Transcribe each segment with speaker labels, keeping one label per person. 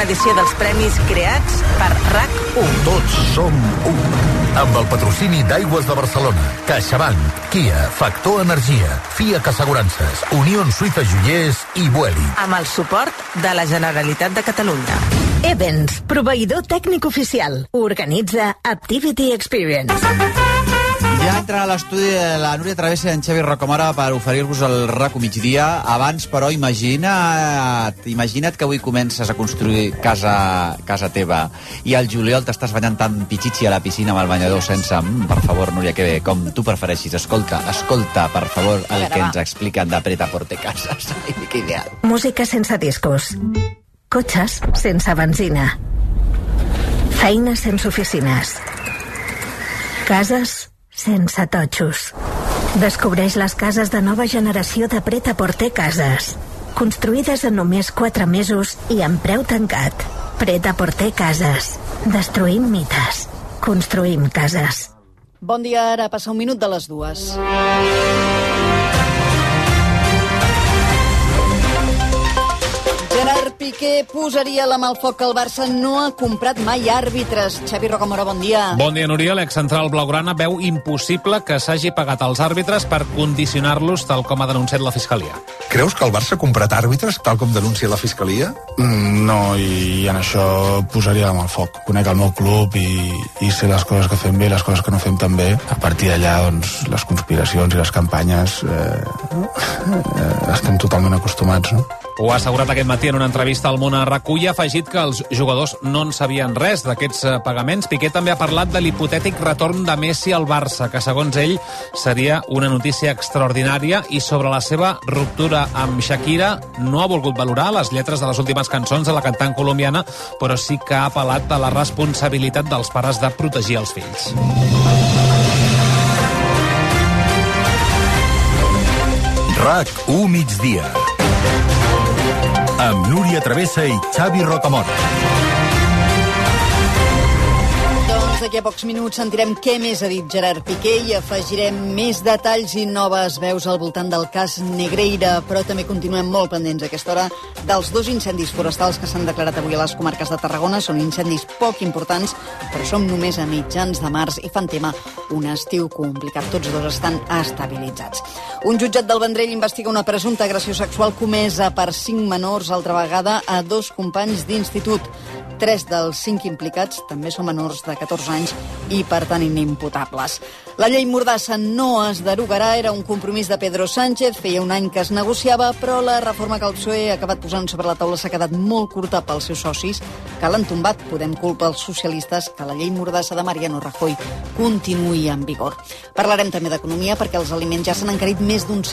Speaker 1: una edició dels premis creats per RAC1.
Speaker 2: Tots som un. Amb el patrocini d'Aigües de Barcelona, CaixaBank, Kia, Factor Energia, FIAC Assegurances, Unió Suïssa Joiers i Vueling.
Speaker 1: Amb el suport de la Generalitat de Catalunya.
Speaker 3: Evans, proveïdor tècnic oficial. Organitza Activity Experience.
Speaker 4: Ja entra a l'estudi de la Núria Travessa i en Xavi Rocamora per oferir-vos el RAC1 migdia. Abans, però, imagina't que avui comences a construir casa teva i al juliol t'estàs banyant tan pitxitxi a la piscina amb el banyador sense... per favor, Núria, que bé, com tu prefereixis. Escolta, per favor, el que ens expliquen de Pret-a-Porter Cases. Ai, que ideal.
Speaker 3: Música sense discos. Cotxes sense benzina. Feines sense oficines. Cases sense totxos. Descobreix les cases de nova generació de Pret-a-Porter Cases. Construïdes en només 4 mesos i amb preu tancat. Pret-a-Porter Cases. Destruïm mites. Construïm cases.
Speaker 5: Bon dia, ara passa 1 minut de les 2. Gerard Piqué posaria la mà al foc que el Barça no ha comprat mai àrbitres. Xavi Rocamora, bon dia.
Speaker 6: Bon dia, Núria. L'excentral blaugrana veu impossible que s'hagi pagat als àrbitres per condicionar-los tal com ha denunciat la Fiscalia.
Speaker 7: Creus que el Barça ha comprat àrbitres tal com denuncia la Fiscalia?
Speaker 8: No, i en això posaria la mà al foc. Conec el meu club i sé les coses que fem bé i les coses que no fem tan bé. A partir d'allà, doncs, les conspiracions i les campanyes estem totalment acostumats, no?
Speaker 6: Ho ha assegurat aquest matí en una entrevista al Món a RAC1 i ha afegit que els jugadors no en sabien res d'aquests pagaments. Piqué també ha parlat de l'hipotètic retorn de Messi al Barça, que segons ell seria una notícia extraordinària, i sobre la seva ruptura amb Shakira no ha volgut valorar les lletres de les últimes cançons de la cantant colombiana, però sí que ha apel·lat a la responsabilitat dels pares de protegir els fills.
Speaker 2: RAC1 migdia. Amb Núria Travessa i Xavi Rocamora.
Speaker 5: Doncs d'aquí a pocs minuts sentirem què més ha dit Gerard Piqué i afegirem més detalls i noves veus al voltant del cas Negreira, però també continuem molt pendents a aquesta hora dels 2 incendis forestals que s'han declarat avui a les comarques de Tarragona. Són incendis poc importants, però som només a mitjans de març i fan tema un estiu complicat. Tots 2 estan estabilitzats. Un jutjat del Vendrell investiga una presumpta agressió sexual comesa per 5 menors, altra vegada a 2 companys d'institut. 3 dels 5 implicats també són menors de 14 anys i, per tant, inimputables. La llei Mordassa no es derogarà, era un compromís de Pedro Sánchez, feia un any que es negociava, però la reforma que el PSOE ha acabat posant sobre la taula s'ha quedat molt curta pels seus socis, que l'han tombat. Podem culpar els socialistes que la llei Mordassa de Mariano Rajoy continuï en vigor. Parlarem també d'economia, perquè els aliments ja s'han encarit més d'un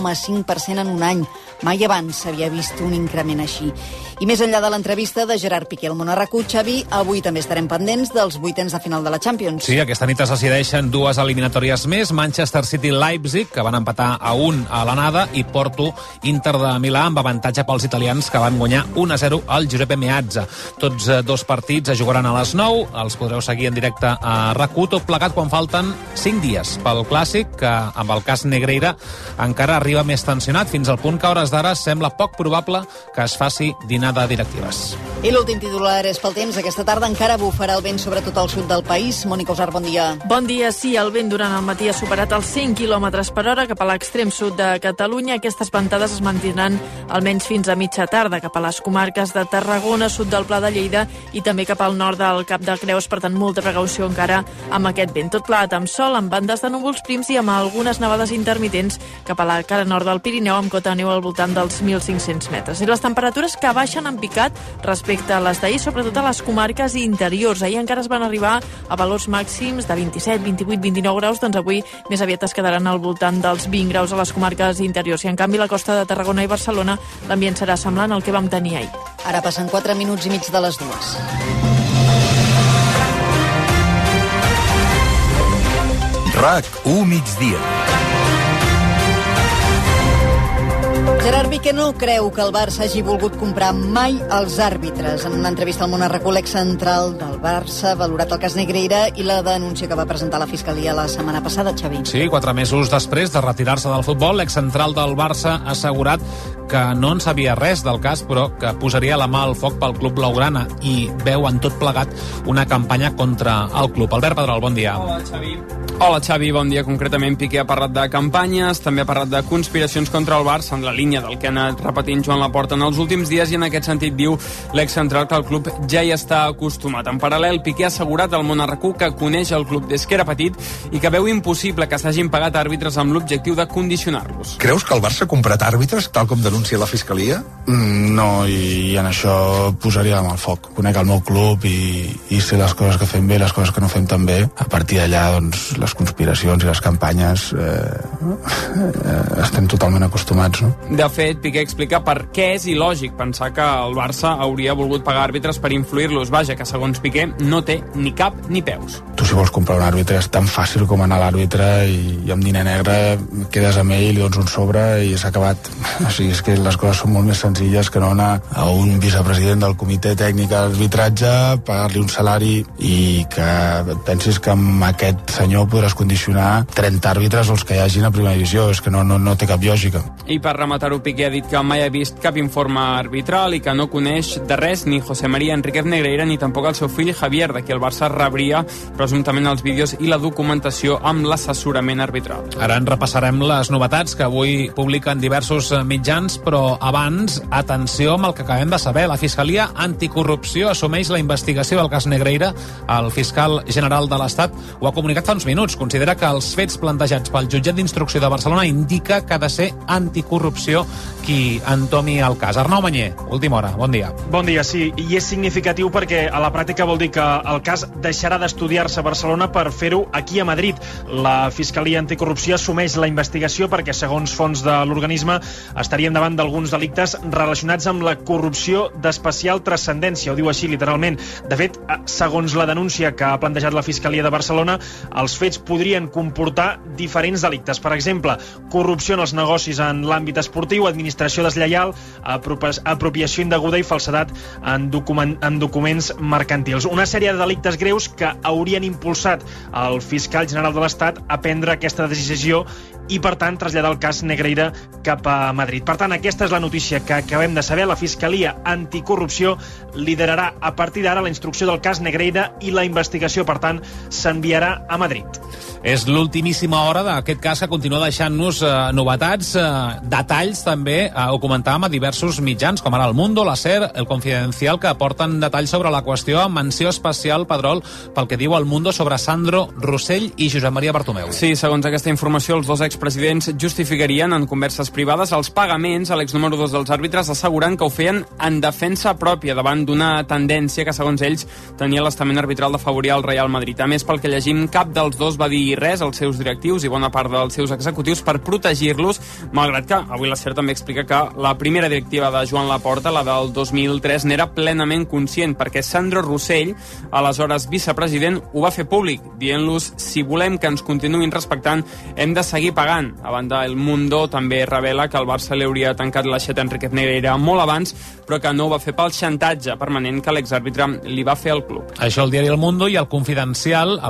Speaker 5: 16,5% en un any. Mai abans s'havia vist un increment així. I més enllà de l'entrevista de Gerard Piqué al Món a RAC1, Xavi, avui també estarem pendents dels 8ens de final de la Champions.
Speaker 6: Sí, aquesta nit es decideixen 2 eliminatòries més, Manchester City-Leipzig, que van empatar a 1 a l'anada, i Porto-Inter de Milà, amb avantatge pels italians, que van guanyar 1-0 al Giuseppe Meazza. Tots 2 partits es jugaran a les 9, els podreu seguir en directe a RAC1, tot plegat quan falten 5 dies pel Clàssic, que amb el cas Negreira encara arriba més tensionat, fins al punt que a hores d'ara sembla poc probable que es faci dinar de directives.
Speaker 5: I l'últim titular és pel temps. Aquesta tarda encara bufarà el vent, sobretot al sud del país. Mònica Usar, bon dia.
Speaker 9: Bon dia, sí, el vent durant el matí ha superat els 100 km/h cap a l'extrem sud de Catalunya. Aquestes ventades es mantindran almenys fins a mitja tarda cap a les comarques de Tarragona, sud del Pla de Lleida i també cap al nord del Cap de Creus. Per tant, molta precaució encara amb aquest vent. Tot plegat amb sol, amb bandes de núvols prims i amb algunes nevades intermitents cap a la cara nord del Pirineu, amb cota de neu al voltant dels 1.500 metres. I les temperatures que baixen en picat respecte a les d'ahir, sobretot a les comarques interiors. Ahir encara es van arribar a valors màxims de 27, 28, 29 graus, doncs avui més aviat es quedaran al voltant dels 20 graus a les comarques interiors. I en canvi a la costa de Tarragona i Barcelona l'ambient serà semblant al que vam tenir ahir.
Speaker 5: Ara passen 4 minuts i mig de les 2.
Speaker 2: RAC1 migdia.
Speaker 5: Gerard Piqué no creu que el Barça hagi volgut comprar mai els àrbitres. En una entrevista al Món a RAC1, l'excentral del Barça ha valorat el cas Negreira i la denúncia que va presentar la Fiscalia la setmana passada, Xavi.
Speaker 6: Sí, 4 mesos després de retirar-se del futbol, l'excentral del Barça ha assegurat que no en sabia res del cas, però que posaria la mà al foc pel club blaugrana i veu en tot plegat una campanya contra el club. Albert Pedrol, bon dia.
Speaker 10: Hola, Xavi, bon dia. Concretament, Piqué ha parlat de campanyes, també ha parlat de conspiracions contra el Barça, en la línia del que ha anat repetint Joan Laporta en els últims dies, i en aquest sentit diu l'excentral que el club ja hi està acostumat. En paral·lel, Piqué ha assegurat al Món RQ que coneix el club des que era petit i que veu impossible que s'hagin pagat àrbitres amb l'objectiu de condicionar-los.
Speaker 7: Creus que el Barça ha comprat àrbitres, tal com denuncia la Fiscalia?
Speaker 8: No, i en això posaria amb el foc. Conec el meu club i sé les coses que fem bé, les coses que no fem tan bé. A partir d'allà, doncs, les conspiracions i les campanyes estem totalment acostumats, no?
Speaker 10: De fet, Piqué explica per què és il·lògic pensar que el Barça hauria volgut pagar àrbitres per influir-los. Vaja, que segons Piqué no té ni cap ni peus.
Speaker 8: Tu, si vols comprar un àrbitre, és tan fàcil com anar a l'àrbitre i amb diner negre quedes amb ell, li dones un sobre i s'ha acabat. O sigui, és que les coses són molt més senzilles que no anar a un vicepresident del comitè tècnic d'arbitratge, pagar-li un salari i que pensis que amb aquest senyor podràs condicionar 30 àrbitres els que hi hagin a primera divisió. És que no té cap lògica.
Speaker 10: I per rematar-ho, Piqué ha dit que mai ha vist cap informe arbitral i que no coneix de res ni José María Enríquez Negreira ni tampoc el seu fill Javier, de qui el Barça rebria presumptament els vídeos i la documentació amb l'assessorament arbitral.
Speaker 6: Ara en repassarem les novetats que avui publiquen diversos mitjans, però abans, atenció amb el que acabem de saber. La Fiscalia Anticorrupció assumeix la investigació del cas Negreira. El fiscal general de l'Estat ho ha comunicat fa uns minuts. Considera que els fets plantejats pel jutjat d'instrucció de Barcelona indica que ha de ser anticorrupció qui entomi el cas. Arnau Manyer, última hora, bon dia.
Speaker 11: Bon dia, sí, i és significatiu perquè a la pràctica vol dir que el cas deixarà d'estudiar-se a Barcelona per fer-ho aquí a Madrid. La Fiscalia Anticorrupció assumeix la investigació perquè, segons fons de l'organisme, estaríem davant d'alguns delictes relacionats amb la corrupció d'especial transcendència, ho diu així literalment. De fet, segons la denúncia que ha plantejat la Fiscalia de Barcelona, els fets podrien comportar diferents delictes. Per exemple, corrupció en els negocis en l'àmbit esportiu, administració deslleial, apropiació indeguda i falsedat en documents mercantils. Una sèrie de delictes greus que haurien impulsat el fiscal general de l'Estat a prendre aquesta decisió i, per tant, traslladar el cas Negreira cap a Madrid. Per tant, aquesta és la notícia que acabem de saber. La Fiscalia Anticorrupció liderarà a partir d'ara la instrucció del cas Negreira i la investigació, per tant, s'enviarà a Madrid.
Speaker 6: És l'ultimíssima hora d'aquest cas que continua deixant-nos novetats, detalls també, ho comentàvem a diversos mitjans, com ara El Mundo, la SER, El Confidencial, que aporten detalls sobre la qüestió, amb menció especial, Pedrol, pel que diu El Mundo sobre Sandro Rossell i Josep Maria Bartomeu.
Speaker 10: Sí, segons aquesta informació, els dos expresidents justificarien en converses privades els pagaments a l'exnúmero 2 dels àrbitres, assegurant que ho feien en defensa pròpia davant d'una tendència que, segons ells, tenia l'estament arbitral d'afavorir el Real Madrid. A més, pel que llegim, cap dels dos va dir res als seus directius i bona part dels seus executius per protegir-los, malgrat que avui la SER també explica que la primera directiva de Joan Laporta, la del 2003, n'era plenament conscient, perquè Sandro Rossell, aleshores vicepresident, ho va fer públic, dient-los: si volem que ens continuïn respectant, hem de seguir pagant. A banda, El Mundo també revela que el Barça li hauria tancat l'aixeta a Enríquez Negreira molt abans, però que no ho va fer pel xantatge permanent que l'exàrbitre li va fer al club.
Speaker 6: Això el diari El Mundo, i el Confidencial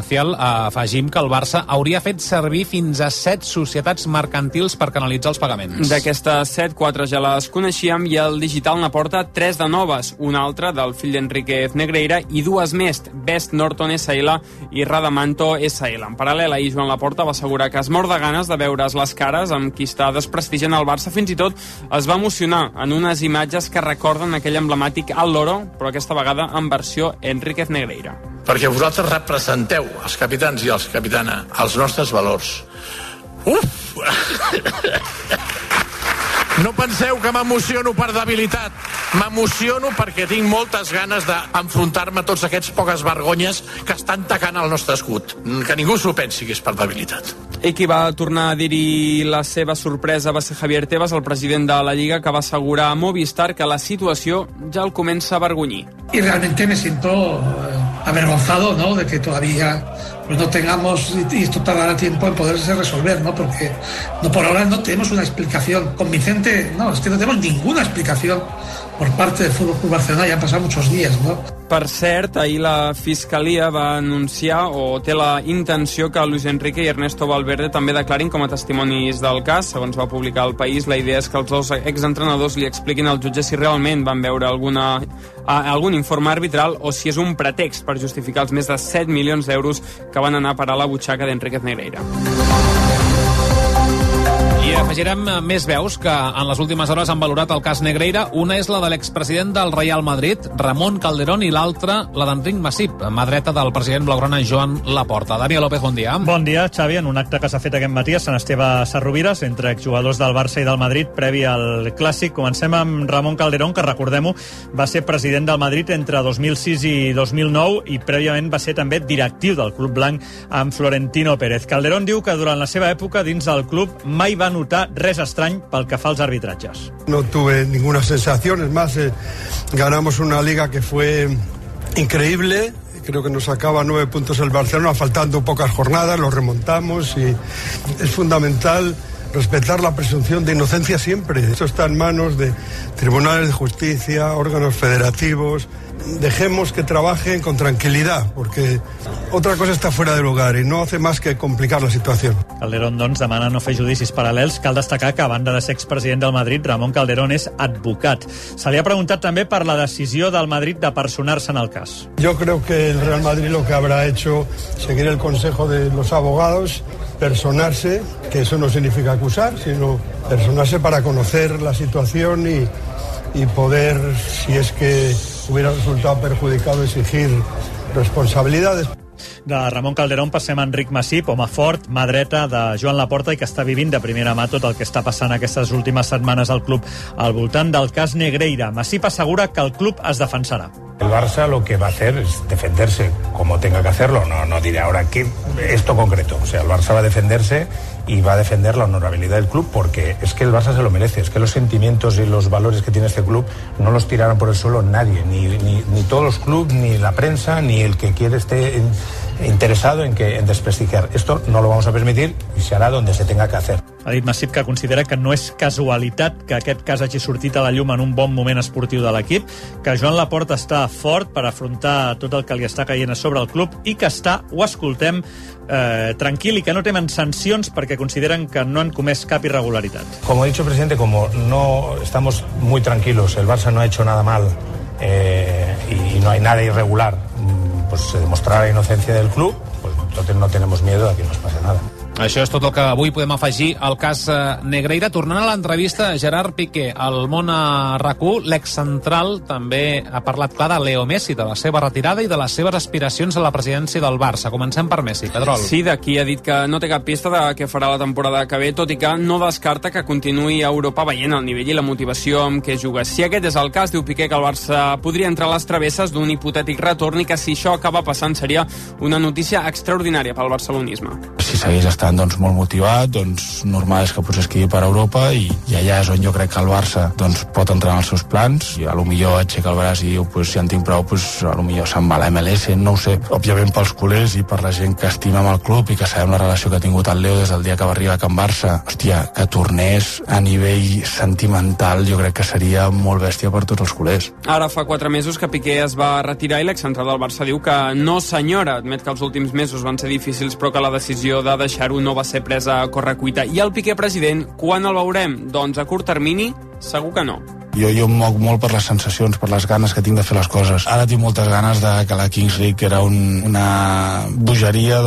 Speaker 6: afegim que el Barça hauria fet servir fins a 7 societats mercantils per canalitzar els pagaments.
Speaker 10: D'aquestes 7, 4 ja les coneixíem i el digital n'aporta 3 de noves, una altra del fill d'Enríquez Negreira i 2 més, Best Norton SL i Radamanto SL. En paral·lel, ahir Joan Laporta va assegurar que es mor de ganes de veure's les cares amb qui està desprestigiant el Barça. Fins i tot es va emocionar en unes imatges que recorden aquell emblemàtic Al Loro, però aquesta vegada en versió Enríquez Negreira.
Speaker 2: Perquè vosaltres representeu, els capitans i els capitana, els nostres valors. No penseu que m'emociono per debilitat. M'emociono perquè tinc moltes ganes d'enfrontar-me a tots aquests poques vergonyes que estan tacant el nostre escut. Que ningú s'ho pensi que és per debilitat.
Speaker 10: I qui va tornar a dir-hi la seva sorpresa va ser Javier Tebas, el president de la Lliga, que va assegurar a Movistar que la situació ja el comença a avergonyir.
Speaker 12: Y realmente me siento avergonzado, ¿no?, de que todavía pues no tengamos, y esto tardará tiempo en poderse resolver, ¿no? Porque por ahora no tenemos una explicación convincente, no, es que no tenemos ninguna explicación por parte del Fútbol Club Barcelona, ya han passat molts dies, no?
Speaker 10: Per cert, ahir la Fiscalia va anunciar o té la intenció que Luis Enrique i Ernesto Valverde també declarin com a testimonis del cas. Segons va publicar El País, la idea és que els dos exentrenadors li expliquin al jutge si realment van veure algun informe arbitral o si és un pretext per justificar els més de 7 milions d'euros que van anar a parar a la butxaca d'Enriquez Negreira.
Speaker 6: I afegirem més veus que en les últimes hores han valorat el cas Negreira. Una és la de l'expresident del Real Madrid, Ramon Calderón, i l'altra, la d'Enric Masip, mà dreta del president blaugrana Joan Laporta. Daniel López, bon dia.
Speaker 13: Bon dia, Xavi. En un acte que s'ha fet aquest matí a Sant Esteve Sarrovires, entre exjugadors del Barça i del Madrid, previ al Clàssic. Comencem amb Ramon Calderón, que, recordem-ho, va ser president del Madrid entre 2006 i 2009 i prèviament va ser també directiu del Club Blanc amb Florentino Pérez. Calderón diu que durant la seva època dins del club mai va notar res estrany pel que fa als arbitratges.
Speaker 14: No tuve ninguna sensación, es más, ganamos una liga que fue increíble. Creo que nos sacaba 9 puntos el Barcelona, faltando pocas jornadas, lo remontamos y es fundamental respetar la presunción de inocencia siempre. Esto está en manos de tribunales de justicia, órganos federativos. Dejemos que trabajen con tranquilidad, porque otra cosa está fuera de lugar y no hace más que complicar la situación.
Speaker 13: Calderón, doncs, demana no fer judicis paral·lels. Cal destacar que, a banda de ser expresident del Madrid, Ramon Calderón és advocat. Se li ha preguntat també per la decisió del Madrid de personar-se en el cas.
Speaker 14: Yo creo que el Real Madrid lo que habrá hecho, seguir el consejo de los abogados, personarse, que eso no significa acusar, sino personarse para conocer la situación y poder, si es que hubiera resultado perjudicado, exigir responsabilidades.
Speaker 13: De Ramon Calderón passem a Enric Masip, home fort, mà dreta de Joan Laporta i que està vivint de primera mà tot el que està passant aquestes últimes setmanes al club al voltant del cas Negreira. Masip assegura que el club es defensarà.
Speaker 7: El Barça lo que va a hacer es defenderse como tenga que hacerlo. No diré ahora que esto concreto. O sea, el Barça va a defenderse y va a defender la honorabilidad del club, porque es que el Barça se lo merece. Es que los sentimientos y los valores que tiene este club no los tiraron por el suelo nadie, ni todos los clubes, ni la prensa, ni el que quiere esté interesado en desprestigiar. Esto no lo vamos a permitir y se hará donde se tenga que hacer.
Speaker 13: Ha dit Masip que considera que no és casualitat que aquest cas hagi sortit a la llum en un bon moment esportiu de l'equip, que Joan Laporta està fort per afrontar tot el que li està caient a sobre el club i que està, ho escoltem, tranquil i que no temen sancions perquè consideren que no han comès cap irregularitat.
Speaker 7: Como ha dicho el presidente, como no estamos muy tranquilos, el Barça no ha hecho nada mal y no hay nada irregular, pues se demostrará la inocencia del club, pues entonces no tenemos miedo a que nos pase nada.
Speaker 6: Això és tot el que avui podem afegir al cas Negreira. Tornant a l'entrevista, Gerard Piqué, al món a RAC1, l'excentral també ha parlat clar de Leo Messi, de la seva retirada i de les seves aspiracions a la presidència del Barça. Comencem per Messi, Pedrol.
Speaker 10: Sí, d'aquí ha dit que no té cap pista de què farà la temporada que ve, tot i que no descarta que continuï a Europa veient el nivell i la motivació amb què juga. Si aquest és el cas, diu Piqué que el Barça podria entrar a les travesses d'un hipotètic retorn i que si això acaba passant seria una notícia extraordinària pel barcelonisme.
Speaker 8: Si segueix estant molt motivat, normal és que potser es quedi per Europa i allà és on jo crec que el Barça pot entrar en els seus plans i a lo millor aixeca el braç i diu si en tinc prou, a lo millor se'n va a la MLS, no ho sé. Òbviament pels culers i per la gent que estima amb el club i que sabem la relació que ha tingut el Leo des del dia que va arribar a Can Barça, que tornés a nivell sentimental jo crec que seria molt bèstia per tots els culers.
Speaker 10: Ara fa 4 mesos que Piqué es va retirar i l'excentral del Barça diu que no senyora, admet que els últims mesos van ser difícils però que la decisió de deixar-ho no va ser presa a correcuita. I el Piqué president, quan el veurem? Doncs a curt termini, segur que no.
Speaker 8: Jo em moc molt per les sensacions, per les ganes que tinc de fer les coses. Ara tinc moltes ganes de que la Kings League, que era una bogeria,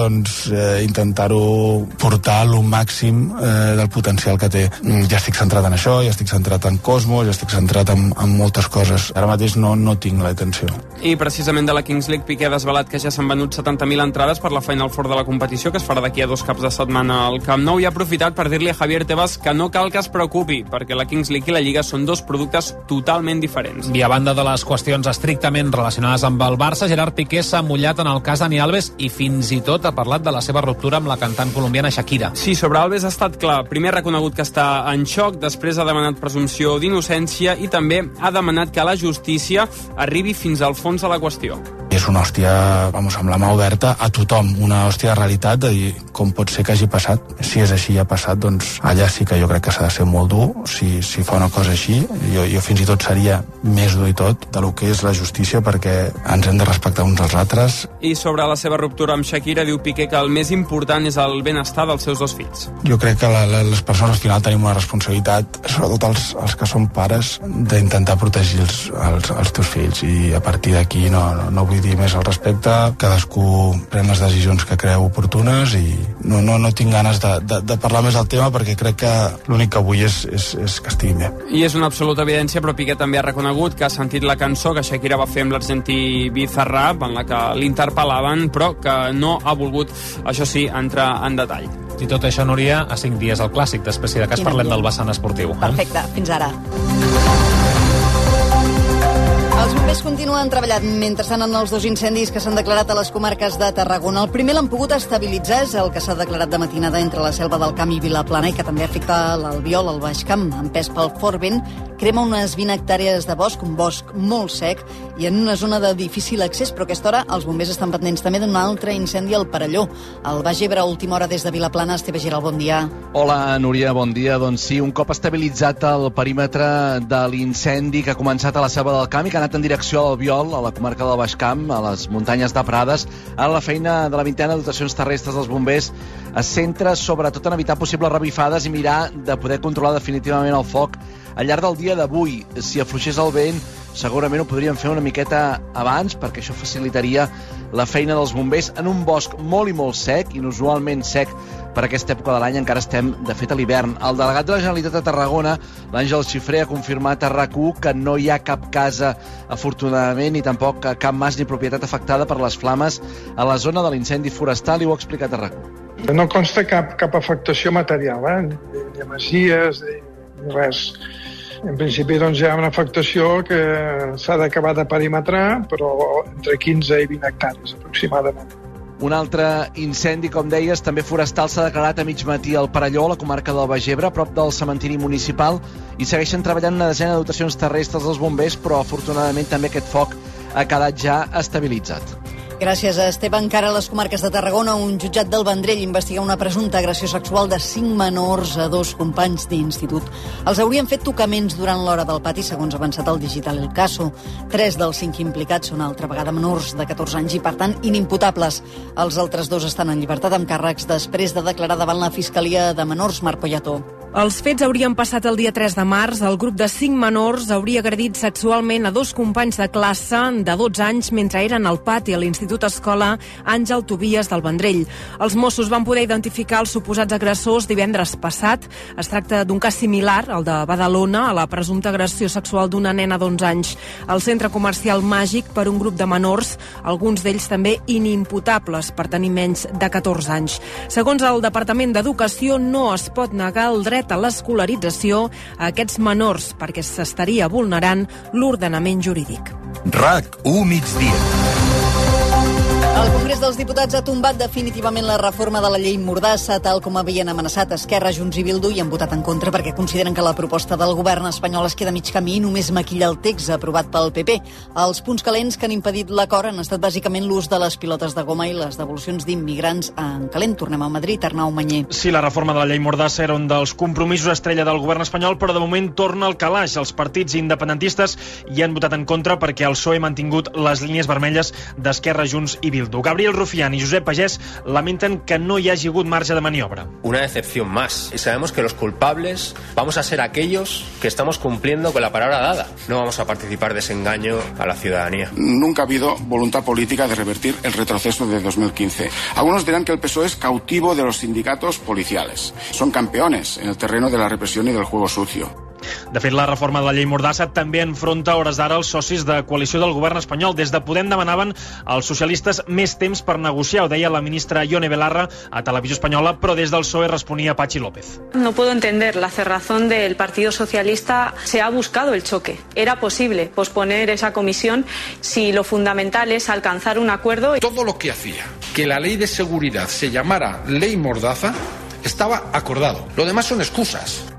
Speaker 8: intentar-ho portar al màxim del potencial que té. Ja estic centrat en això, ja estic centrat en Cosmos, ja estic centrat en moltes coses. Ara mateix no tinc la intenció.
Speaker 10: I precisament de la Kings League, Piqué ha desvelat que ja s'han venut 70.000 entrades per la Final Four de la competició, que es farà d'aquí a 2 caps de setmana al Camp Nou, i ha aprofitat per dir-li a Javier Tebas que no cal que es preocupi, perquè la Kings League i la Lliga són 2 productes totalment diferents.
Speaker 6: I a banda de les qüestions estrictament relacionades amb el Barça, Gerard Piqué s'ha mullat en el cas Dani Alves i fins i tot ha parlat de la seva ruptura amb la cantant colombiana Shakira.
Speaker 10: Sí, sobre Alves ha estat clar. Primer ha reconegut que està en xoc, després ha demanat presumpció d'innocència i també ha demanat que la justícia arribi fins al fons de la qüestió.
Speaker 8: I és una hòstia, amb la mà oberta a tothom, una hòstia de realitat de dir com pot ser que hagi passat. Si és així i ha passat, doncs allà sí que jo crec que s'ha de ser molt dur. Si fa una cosa així, jo fins i tot seria més dur i tot de lo que és la justícia, perquè ens hem de respectar uns als altres.
Speaker 10: I sobre la seva ruptura amb Shakira, diu Piqué que el més important és el benestar dels seus dos fills.
Speaker 8: Jo crec que les persones al final tenim una responsabilitat, sobretot els que són pares, d'intentar protegir els teus fills, i a partir d'aquí no vull dir més al respecte. Cadascú pren les decisions que creu oportunes i no tinc ganes de parlar més del tema, perquè crec que l'únic que vull és que estigui bé.
Speaker 10: I és una absoluta evidència, però Piqué també ha reconegut que ha sentit la cançó que Shakira va fer amb l'argentí Bizarrap, en la que l'interpel·laven, però que no ha volgut, això sí, entrar en detall.
Speaker 6: I tot això, Núria, a 5 dies al Clàssic. Després, si de cas, parlem del vessant esportiu.
Speaker 5: Perfecte, fins ara. Els bombers continuen treballant mentrestant en els 2 incendis que s'han declarat a les comarques de Tarragona. El primer l'han pogut estabilitzar, és el que s'ha declarat de matinada entre la Selva del Camp i Vilaplana, i que també afecta l'Albiol, el Baix Camp, empès pel fort vent. Crema unes 20 hectàrees de bosc, un bosc molt sec i en una zona de difícil accés, però a aquesta hora els bombers estan pendents també d'un altre incendi al Perelló. Al Baix Ebre, a última hora des de Vilaplana. Esteve Giral, bon dia.
Speaker 15: Hola, Núria, bon dia. Doncs sí, un cop estabilitzat el perímetre de l'incendi que ha començat a la Selva del Camp i que ha anat en direcció a l'Albiol, a la comarca del Baix Camp, a les muntanyes de Prades, ara la feina de la 20a dotacions terrestres dels bombers es centra sobretot en evitar possibles revifades i mirar de poder controlar definitivament el foc al llarg del dia d'avui. Si afluixés el vent, segurament ho podríem fer una miqueta abans, perquè això facilitaria la feina dels bombers en un bosc molt i molt sec, inusualment sec per aquesta època de l'any. Encara estem, de fet, a l'hivern. El delegat de la Generalitat de Tarragona, l'Àngel Xifré, ha confirmat a RAC1 que no hi ha cap casa, afortunadament, ni tampoc cap mas ni propietat afectada per les flames a la zona de l'incendi forestal, i ho ha explicat a RAC1.
Speaker 14: No consta cap afectació material, ni a masies, ni res. En principi, doncs, hi ha una afectació que s'ha d'acabar de perimetrar, però entre 15 i 20 hectàrees, aproximadament.
Speaker 15: Un altre incendi, com deies, també forestal, s'ha declarat a mig matí al Perelló, a la comarca del Baix Ebre, a prop del cementiri municipal, i segueixen treballant una desena de dotacions terrestres dels bombers, però afortunadament també aquest foc ha quedat ja estabilitzat.
Speaker 5: Gràcies a Esteve. Encara a les comarques de Tarragona, un jutjat del Vendrell investiga una presumpta agressió sexual de 5 menors a 2 companys d'institut. Els haurien fet tocaments durant l'hora del pati, segons ha avançat el digital El Caso. 3 dels 5 implicats són altra vegada menors de 14 anys i, per tant, inimputables. Els altres 2 estan en llibertat amb càrrecs després de declarar davant la Fiscalia de Menors. Marc Poyató.
Speaker 16: Els fets haurien passat el dia 3 de març. El grup de 5 menors hauria agredit sexualment a 2 companys de classe de 12 anys mentre eren al pati a l'Institut Escola Àngel Tobias del Vendrell. Els Mossos van poder identificar els suposats agressors divendres passat. Es tracta d'un cas similar, el de Badalona, a la presumpta agressió sexual d'una nena d'11 anys al centre comercial Màgic per un grup de menors, alguns d'ells també inimputables per tenir menys de 14 anys. Segons el Departament d'Educació, no es pot negar el dret a l'escolarització a aquests menors perquè s'estaria vulnerant l'ordenament jurídic.
Speaker 17: RAC1 migdia.
Speaker 5: El Congrés dels Diputats ha tombat definitivament la reforma de la llei Mordassa, tal com havien amenaçat Esquerra, Junts i Bildu, i han votat en contra perquè consideren que la proposta del govern espanyol es queda a mig camí i només maquilla el text aprovat pel PP. Els punts calents que han impedit l'acord han estat bàsicament l'ús de les pilotes de goma i les devolucions d'immigrants en calent. Tornem a Madrid, Arnau Manyer.
Speaker 11: Sí, la reforma de la llei Mordassa era un dels compromisos estrella del govern espanyol, però de moment torna al calaix. Els partits independentistes hi han votat en contra perquè el PSOE ha mantingut les línies vermelles d'Esquerra, Junts i Bildu. Gabriel Rufián y Josep Pagès lamenten que no hi hagi hagut marge de maniobra.
Speaker 18: Una decepción más. Y sabemos que los culpables vamos a ser aquellos que estamos cumpliendo con la palabra dada. No vamos a participar de ese engaño a la ciudadanía.
Speaker 19: Nunca ha habido voluntad política de revertir el retroceso de 2015. Algunos dirán que el PSOE es cautivo de los sindicatos policiales. Son campeones en el terreno de la represión y del juego sucio.
Speaker 11: De fet, la reforma de la llei Mordassa també enfronta a hores d'ara els socis de coalició del govern espanyol. Des de Podem demanaven als socialistes més temps per negociar, ho deia la ministra Ione Belarra a Televisió Espanyola, però des del PSOE responia Patxi López.
Speaker 20: No puedo entender la cerrazón del Partido Socialista. Se ha buscado el choque. Era posible posponer esa comisión si lo fundamental es alcanzar un acuerdo.
Speaker 2: Todo lo que hacía que la ley de seguridad se llamara ley Mordaza estaba acordado. Lo demás son excusas.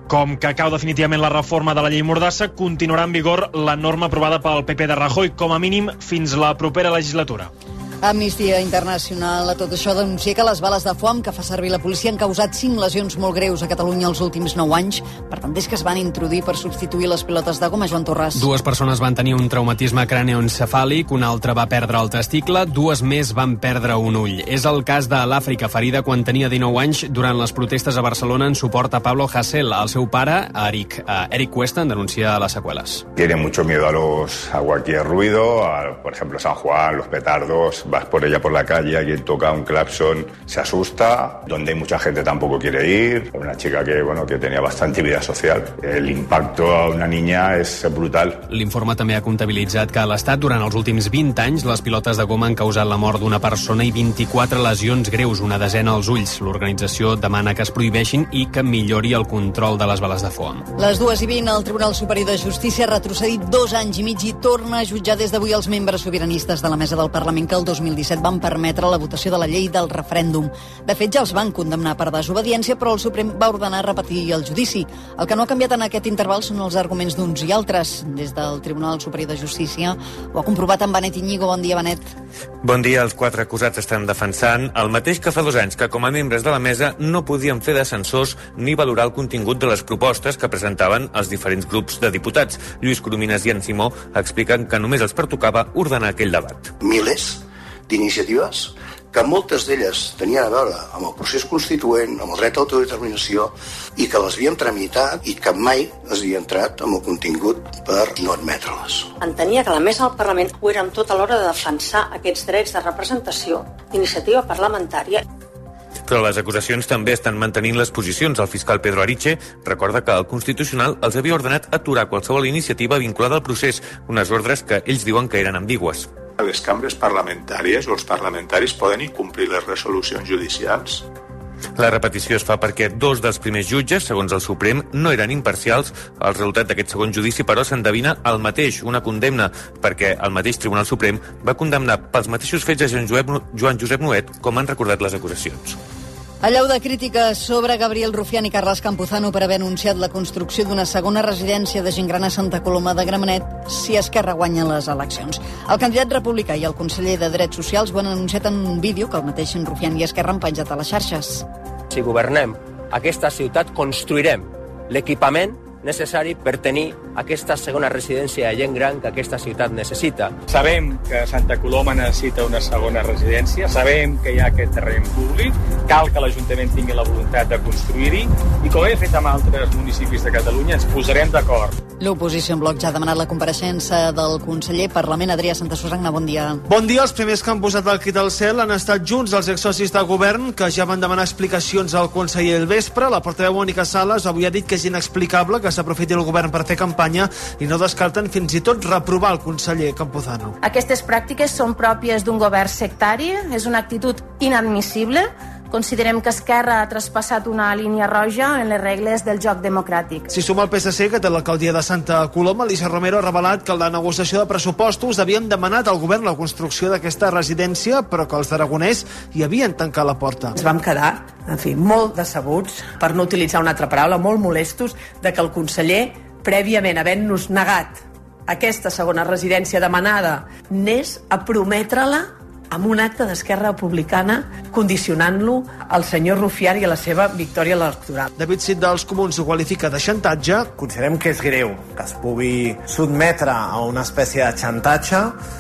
Speaker 11: Com que cau definitivament la reforma de la llei Mordassa, continuarà en vigor la norma aprovada pel PP de Rajoy, com a mínim fins la propera legislatura.
Speaker 5: Amnistia Internacional a tot això denuncia que les bales de foam que fa servir la policia han causat 5 lesions molt greus a Catalunya els últims 9 anys. Per tant, des que es van introduir per substituir les pilotes de goma, Joan Torràs.
Speaker 10: 2 persones van tenir un traumatisme cranioencefàlic, una altra va perdre el testicle, 2 més van perdre un ull. És el cas de l'Àfrica, ferida quan tenia 19 anys durant les protestes a Barcelona en suport a Pablo Hasél. El seu pare, Eric Cuesta, en denuncia les seqüeles.
Speaker 21: Tiene mucho miedo a cualquier ruido, por ejemplo San Juan, los petardos. Vas por ella por la calle, alguien toca un claxon, se asusta, donde hay mucha gente tampoco quiere ir. Una chica que tenía bastante vida social. El impacto a una niña és brutal.
Speaker 10: L'informe també ha comptabilitzat que a l'Estat, durant els últims 20 anys, les pilotes de goma han causat la mort d'una persona i 24 lesions greus, una desena als ulls. L'organització demana que es prohibeixin i que millori el control de les bales de foam.
Speaker 5: Les 2:20, el Tribunal Superior de Justícia ha retrocedit 2 anys i mig i torna a jutjar des d'avui els membres sobiranistes de la mesa del Parlament que el 2017 van permetre la votació de la llei del referèndum. De fet, ja els van condemnar per desobediència, però el Suprem va ordenar repetir el judici. El que no ha canviat en aquest interval són els arguments d'uns i altres. Des del Tribunal Superior de Justícia ho ha comprovat en Benet Iñigo. Bon dia, Benet.
Speaker 22: Bon dia. Els 4 acusats estan defensant el mateix que fa 2 anys, que com a membres de la mesa no podien fer de censors ni valorar el contingut de les propostes que presentaven els diferents grups de diputats. Lluís Corominas i en Simó expliquen que només els pertocava ordenar aquell debat.
Speaker 23: Milers d'iniciatives que moltes d'elles tenien a veure amb el procés constituent, amb el dret a l'autodeterminació, i que les havíem tramitat i que mai es havia entrat amb el contingut per no admetre-les.
Speaker 24: Entenia que la mesa del Parlament ho era amb tota l'hora de defensar aquests drets de representació, d'iniciativa parlamentària.
Speaker 22: Però les acusacions també estan mantenint les posicions. El fiscal Pedro Ariche recorda que el Constitucional els havia ordenat aturar qualsevol iniciativa vinculada al procés, unes ordres que ells diuen que eren ambigües.
Speaker 25: Les cambres parlamentàries o els parlamentaris poden incomplir les resolucions judicials.
Speaker 22: La repetició es fa perquè 2 dels primers jutges, segons el Suprem, no eren imparcials. El resultat d'aquest segon judici, però, s'endevina el mateix, una condemna, perquè el mateix Tribunal Suprem va condemnar pels mateixos fets a Joan Josep Nuet, com han recordat les acusacions.
Speaker 5: Allau de crítiques sobre Gabriel Rufián i Carles Campuzano per haver anunciat la construcció d'una segona residència de gent gran a Santa Coloma de Gramenet si Esquerra guanya les eleccions. El candidat republicà i el conseller de Drets Socials ho han anunciat en un vídeo que el mateix Rufián i Esquerra han penjat a les xarxes.
Speaker 18: Si governem aquesta ciutat, construirem l'equipament necessari per tenir aquesta segona residència de gent gran que aquesta ciutat necessita.
Speaker 26: Sabem que Santa Coloma necessita una segona residència, sabem que hi ha aquest terreny públic, cal que l'Ajuntament tingui la voluntat de construir-hi i com he fet amb altres municipis de Catalunya ens posarem d'acord.
Speaker 5: L'oposició en bloc ja ha demanat la compareixença del conseller Parlament. Adrià Santasusagna, bon dia.
Speaker 27: Bon dia. Els primers que han posat el crit al cel han estat junts els exsocis de govern que ja van demanar explicacions al conseller al vespre. La portaveu Mònica Sales avui ha dit que és inexplicable que s'aprofiti el govern per fer campanya i no descarten fins i tot reprovar el conseller Campuzano.
Speaker 28: Aquestes pràctiques són pròpies d'un govern sectari, és una actitud inadmissible. Considerem que Esquerra ha traspassat una línia roja en les regles del joc democràtic.
Speaker 27: Si suma el PSC, que té l'alcaldia de Santa Coloma, Alicia Romero ha revelat que en la negociació de pressupostos havien demanat al govern la construcció d'aquesta residència, però que els d'Aragonès hi havien tancat la porta.
Speaker 29: Ens vam quedar, en fi, molt decebuts, per no utilitzar una altra paraula, molt molestos, de que el conseller, prèviament havent-nos negat aquesta segona residència demanada, anés a prometre-la amb un acte d'Esquerra Republicana condicionant-lo al senyor Rufián i a la seva victòria electoral.
Speaker 27: David Cid dels Comuns ho qualifica de xantatge.
Speaker 30: Considerem que és greu que es pugui sotmetre a una espècie de xantatge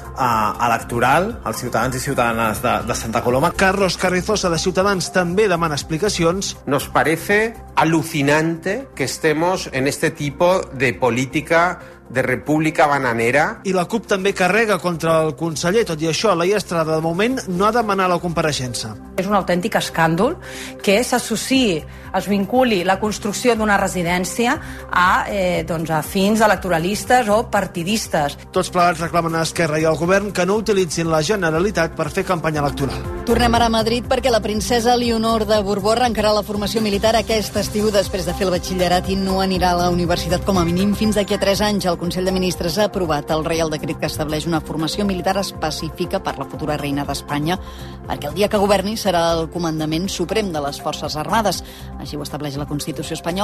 Speaker 30: electoral als ciutadans i ciutadanes de Santa Coloma.
Speaker 27: Carlos Carrizosa de Ciutadans també demana explicacions.
Speaker 31: Nos parece alucinante que estemos en este tipo de política de república bananera.
Speaker 27: I la CUP també carrega contra el conseller. Tot i això, Laia Estrada, de moment, no ha demanat la compareixença.
Speaker 29: És un autèntic escàndol que s'associï, es vinculi la construcció d'una residència a fins electoralistes o partidistes.
Speaker 27: Tots plegats reclamen a Esquerra i al govern que no utilitzin la Generalitat per fer campanya electoral.
Speaker 5: Tornem ara a Madrid perquè la princesa Leonor de Borbó arrencarà la formació militar aquest estiu després de fer el batxillerat i no anirà a la universitat com a mínim fins d'aquí a 3 anys. El Consell de Ministres ha aprovat el Reial Decret que estableix una formació militar específica per la futura reina d'Espanya perquè el dia que governi serà el comandament suprem de les Forces Armades. Així ho estableix la Constitució espanyola.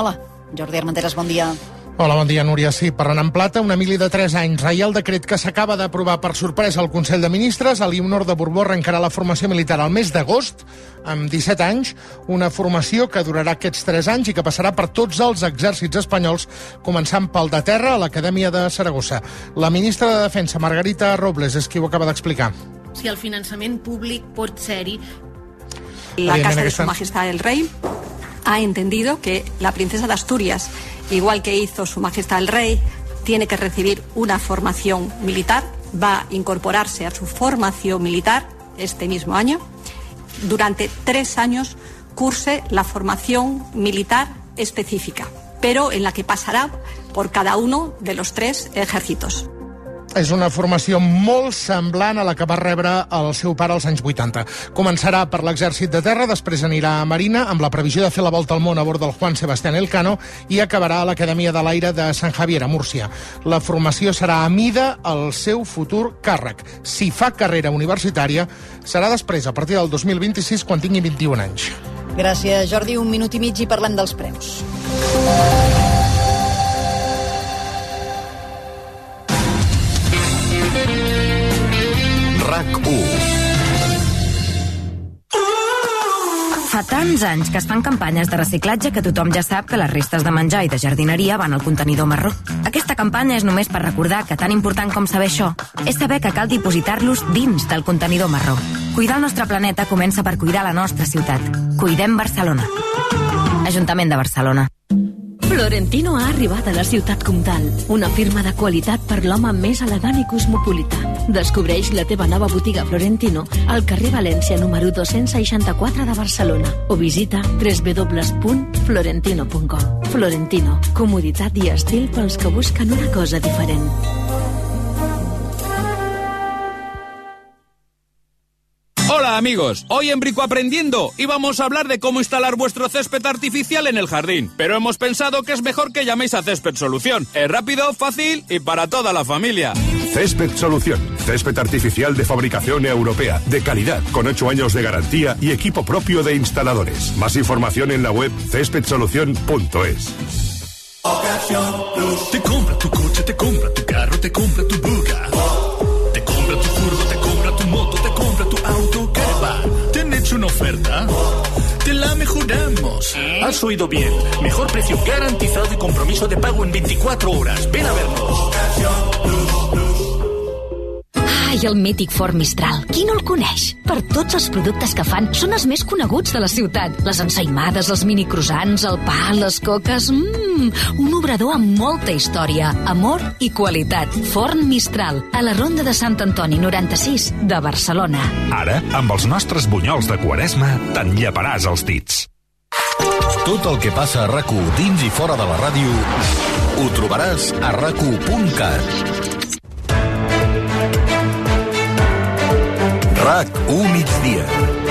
Speaker 5: Jordi Armenteres, bon dia.
Speaker 1: Hola, bon dia, Núria. Sí, parlant en plata, una mili de 3 anys. Reial decret que s'acaba d'aprovar per sorpresa al Consell de Ministres. Elionor de Borbó arrencarà la formació militar al mes d'agost, amb 17 anys, una formació que durarà aquests 3 anys i que passarà per tots els exèrcits espanyols, començant pel de terra a l'Acadèmia de Saragossa. La ministra de Defensa, Margarita Robles, és qui ho acaba d'explicar.
Speaker 3: Si el finançament públic pot ser-hi...
Speaker 4: La Casa de Su Majestad el Rey ha entendido que la princesa de Asturias, igual que hizo Su Majestad el Rey, tiene que recibir una formación militar, va a incorporarse a su formación militar este mismo año. Durante 3 años curse la formación militar específica, pero en la que pasará por cada uno de los 3 ejércitos.
Speaker 1: És una formació molt semblant a la que va rebre el seu pare als anys 80. Començarà per l'exèrcit de terra, després anirà a Marina, amb la previsió de fer la volta al món a bord del Juan Sebastián Elcano, i acabarà a l'Acadèmia de l'Aire de Sant Javier, a Múrcia. La formació serà a mida el seu futur càrrec. Si fa carrera universitària, serà després, a partir del 2026, quan tingui 21 anys.
Speaker 5: Gràcies, Jordi. 1 minut i mig i parlem dels preus.
Speaker 6: Fa tants anys que es fan campanyes de reciclatge que tothom ja sap que les restes de menjar i de jardineria van al contenidor marró. Aquesta campanya és només per recordar que tan important com saber això és saber que cal dipositar-los dins del contenidor marró. Cuidar el nostre planeta comença per cuidar la nostra ciutat. Cuidem Barcelona. Ajuntament de Barcelona.
Speaker 7: Florentino ha arribat a la ciutat comtal, una firma de qualitat per l'home més elegant i cosmopolita. Descobreix la teva nova botiga Florentino al carrer València número 264 de Barcelona o visita www.florentino.com. Florentino, comoditat i estil pels que busquen una cosa diferent.
Speaker 8: Hola amigos, hoy en Brico Aprendiendo íbamos a hablar de cómo instalar vuestro césped artificial en el jardín, pero hemos pensado que es mejor que llaméis a Césped Solución. Es rápido, fácil y para toda la familia.
Speaker 9: Césped Solución, césped artificial de fabricación europea, de calidad, con 8 años de garantía y equipo propio de instaladores. Más información en la web céspedsolución.es.
Speaker 12: Te compra tu coche, te compra tu carro, te compra tu buga. Te compra tu furgo, te compra tu moto, te compra tu auto, caravan. ¿Te han hecho una oferta? Te la mejoramos. Has oído bien. Mejor precio garantizado y compromiso de pago en 24 horas. Ven a vernos.
Speaker 7: Ai, el mític Ford Mistral. Qui no el coneix? Per tots els productes que fan, són els més coneguts de la ciutat. Les ensaïmades, els minicroissants, el pa, les coques... un obrador amb molta història, amor i qualitat. Ford Mistral, a la Ronda de Sant Antoni 96 de Barcelona.
Speaker 13: Ara, amb els nostres bunyols de Quaresma, te'n lleparàs els dits.
Speaker 17: Tot el que passa a RAC1 dins i fora de la ràdio ho trobaràs a rac1.cat. RAC1 migdia.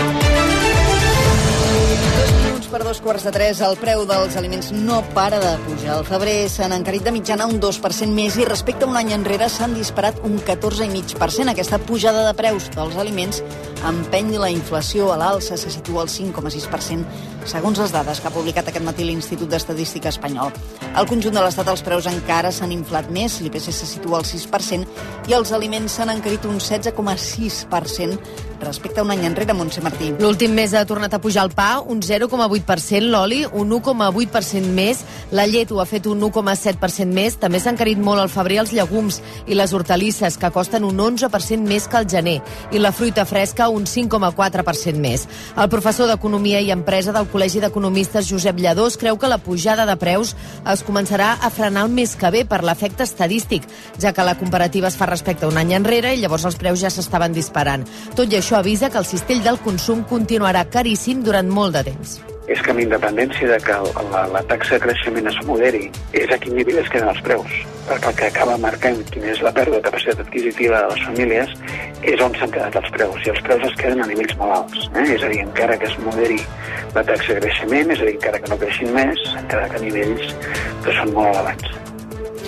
Speaker 5: 2:02, el preu dels aliments no para de pujar. Al febrer s'han encarit de mitjana un 2% més i respecte a un any enrere s'han disparat un 14,5%. Aquesta pujada de preus dels aliments empeny la inflació a l'alça, se situa al 5,6%, segons les dades que ha publicat aquest matí l'Institut d'Estadística espanyol. Al conjunt de l'Estat els preus encara s'han inflat més, l'IPC se situa al 6% i els aliments s'han encarit un 16,6% respecte a un any enrere, Montse Martí.
Speaker 16: L'últim mes ha tornat a pujar el pa, un 0,8%, l'oli un 1,8% més, la llet ho ha fet un 1,7% més, també s'han encarit molt al febrer els llegums i les hortalisses, que costen un 11% més que al gener, i la fruita fresca un 5,4% més. El professor d'Economia i Empresa del Col·legi d'Economistes, Josep Lladós, creu que la pujada de preus es començarà a frenar el mes que ve per l'efecte estadístic, ja que la comparativa es fa respecte a un any enrere i llavors els preus ja s'estaven disparant. Tot i això, avisa que el cistell del consum continuarà caríssim durant molt de temps.
Speaker 14: És que amb independència de que la taxa de creixement es moderi, és a quin nivell es queden els preus. Perquè el que acaba marcant quina és la pèrdua de capacitat adquisitiva de les famílies és on s'han quedat els preus, i els preus es queden a nivells molt alts. És a dir, encara que es moderi la taxa de creixement, és a dir, encara que no creixin més, s'han quedat a nivells que són molt elevats.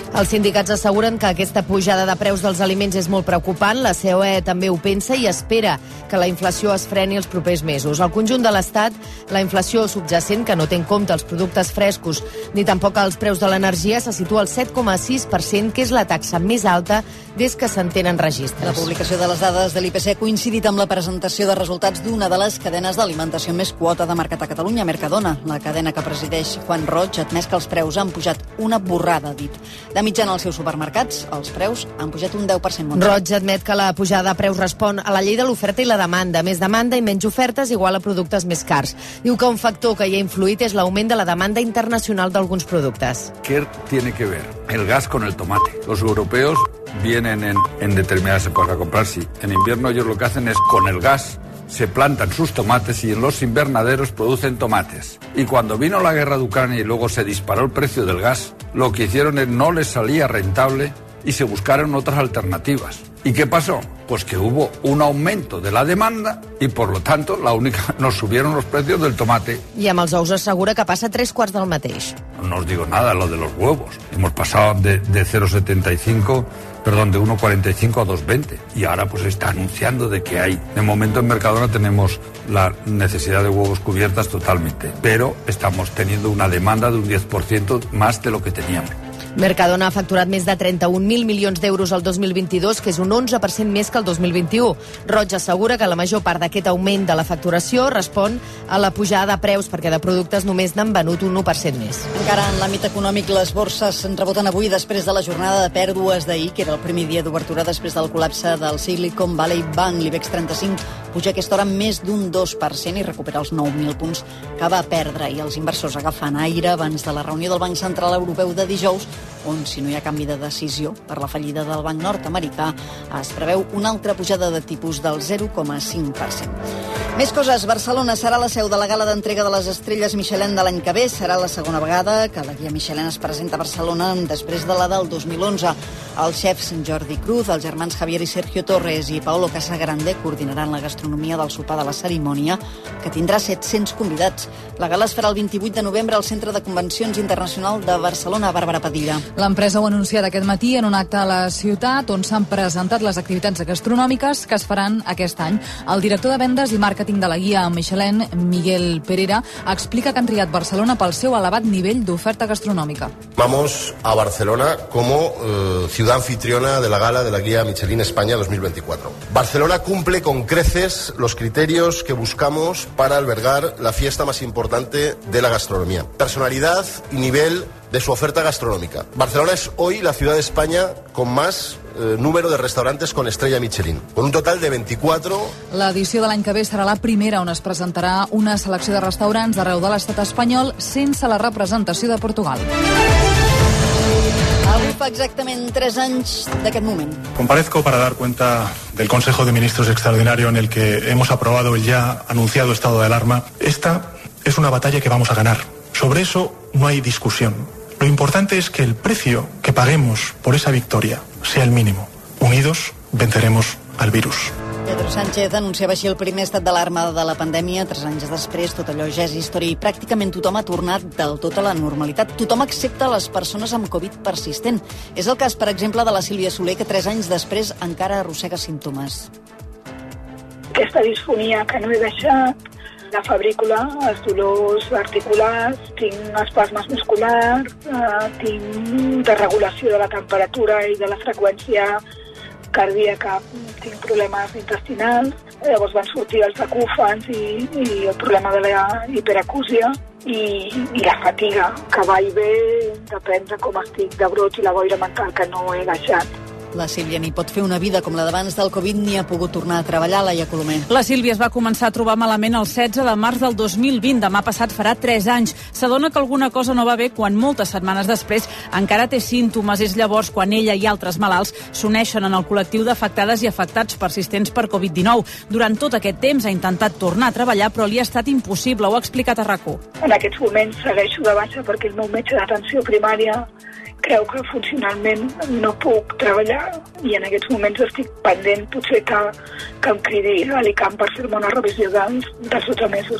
Speaker 2: Els sindicats asseguren que aquesta pujada de preus dels aliments és molt preocupant. La COE també ho pensa i espera que la inflació es freni els propers mesos. Al conjunt de l'Estat, la inflació subjacent, que no té en compte els productes frescos ni tampoc els preus de l'energia, se situa al 7,6%, que és la taxa més alta des que se'n tenen registres.
Speaker 5: La publicació de les dades de l'IPC ha coincidit amb la presentació de resultats d'una de les cadenes d'alimentació més quota de mercat a Catalunya, Mercadona. La cadena que presideix Juan Roig ha admès que els preus han pujat una borrada, ha dit. De mitjana als seus supermercats, els preus han pujat un 10%.
Speaker 2: Roig admet que la pujada de preus respon a la llei de l'oferta i la demanda. Més demanda i menys ofertes igual a productes més cars. Diu que un factor que hi ha influït és l'augment de la demanda internacional d'alguns productes.
Speaker 10: ¿Qué tiene que ver el gas con el tomate? Los europeos vienen en determinadas épocas a comprar, sí. En invierno ellos lo que hacen es con el gas se plantan sus tomates y en los invernaderos producen tomates. Y cuando vino la guerra de Ucrania y luego se disparó el precio del gas, lo que hicieron es no les salía rentable y se buscaron otras alternativas. ¿Y qué pasó? Pues que hubo un aumento de la demanda y por lo tanto nos subieron los precios del tomate.
Speaker 2: I amb els ous assegura que passa 3/4 del mateix.
Speaker 10: No os digo nada lo de los huevos. Hemos pasado de 0,75, perdón, de 1,45 a 2,20 y ahora pues está anunciando de que hay. De momento en Mercadona tenemos la necesidad de huevos cubiertas totalmente, pero estamos teniendo una demanda de un 10% más de lo que teníamos.
Speaker 2: Mercadona ha facturat més de 31.000 milions d'euros el 2022, que és un 11% més que el 2021. Roig assegura que la major part d'aquest augment de la facturació respon a la pujada de preus, perquè de productes només n'han venut un 1% més.
Speaker 5: Encara en l'àmbit econòmic, les borses reboten avui després de la jornada de pèrdues d'ahir, que era el primer dia d'obertura després del col·lapse del Silicon Valley Bank. L'IBEX 35 puja a aquesta hora més d'un 2% i recupera els 9.000 punts que va perdre. I els inversors agafen aire abans de la reunió del Banc Central Europeu de dijous, on, si no hi ha canvi de decisió per la fallida del banc nord-americà, es preveu una altra pujada de tipus del 0,5%. Més coses. Barcelona serà la seu de la gala d'entrega de les estrelles Michelin de l'any que ve. Serà la segona vegada que la guia Michelin es presenta a Barcelona després de la del 2011. Els xefs Jordi Cruz, els germans Javier i Sergio Torres i Paolo Casagrande coordinaran la gastronomia del sopar de la cerimònia, que tindrà 700 convidats. La gala es farà el 28 de novembre al Centre de Convencions Internacional de Barcelona. Bàrbara Padilla.
Speaker 11: L'empresa ho ha anunciat aquest matí en un acte a la ciutat on s'han presentat les activitats gastronòmiques que es faran aquest any. El director de vendes i màrqueting de la guia Michelin, Miguel Pereira, explica que han triat Barcelona pel seu elevat nivell d'oferta gastronòmica.
Speaker 15: Vamos a Barcelona como ciudad anfitriona de la gala de la guía Michelin España 2024. Barcelona cumple con creces los criterios que buscamos para albergar la fiesta más importante de la gastronomía. Personalidad y nivel de su oferta gastronómica. Barcelona es hoy la ciudad de España con más número de restaurantes con estrella Michelin, con un total de 24.
Speaker 11: L'edició de l'any que ve serà la primera on es presentarà una selecció de restaurants d'arreu de l'estat espanyol sense la representació de Portugal.
Speaker 5: Avui fa exactament 3 anys d'aquest moment.
Speaker 19: Comparezco para dar cuenta del Consejo de Ministros extraordinario en el que hemos aprobado el ya anunciado estado de alarma. Esta es una batalla que vamos a ganar. Sobre eso no hay discusión. Lo importante es que el precio que paguemos por esa victoria sea el mínimo. Unidos venceremos al virus.
Speaker 5: Pedro Sánchez anunciava així el primer estat d'alarma de la pandèmia. 3 anys després, tot allò ja és història i pràcticament tothom ha tornat del tot a la normalitat. Tothom excepte les persones amb Covid persistent. És el cas, per exemple, de la Sílvia Soler, que 3 anys després encara arrossega símptomes.
Speaker 20: Aquesta disfonia que no he deixat, la febrícula, els dolors articulars, tinc espasmes musculars, tinc desregulació de la temperatura i de la freqüència cardíaca, tinc problemes intestinals, llavors van sortir els acúfens i el problema de la hiperacúsia i la fatiga, que va i ve, depèn de com estic de broig i la boira mental que no he deixat.
Speaker 5: La Sílvia ni pot fer una vida com la d'abans del Covid ni ha pogut tornar a treballar. Laia Colomer.
Speaker 21: La Sílvia es va començar a trobar malament el 16 de març del 2020. Demà passat farà 3 anys. S'adona que alguna cosa no va bé quan moltes setmanes després encara té símptomes. És llavors quan ella i altres malalts s'uneixen en el col·lectiu d'afectades i afectats persistents per Covid-19. Durant tot aquest temps ha intentat tornar a treballar, però li ha estat impossible. Ho ha explicat a RAC1.
Speaker 20: En aquests moments segueixo de baixa perquè el meu metge d'atenció primària creu que funcionalment no puc treballar i en aquests moments estic pendent potser que em cridi a l'ICAM per fer-me una revisió dels 12 mesos.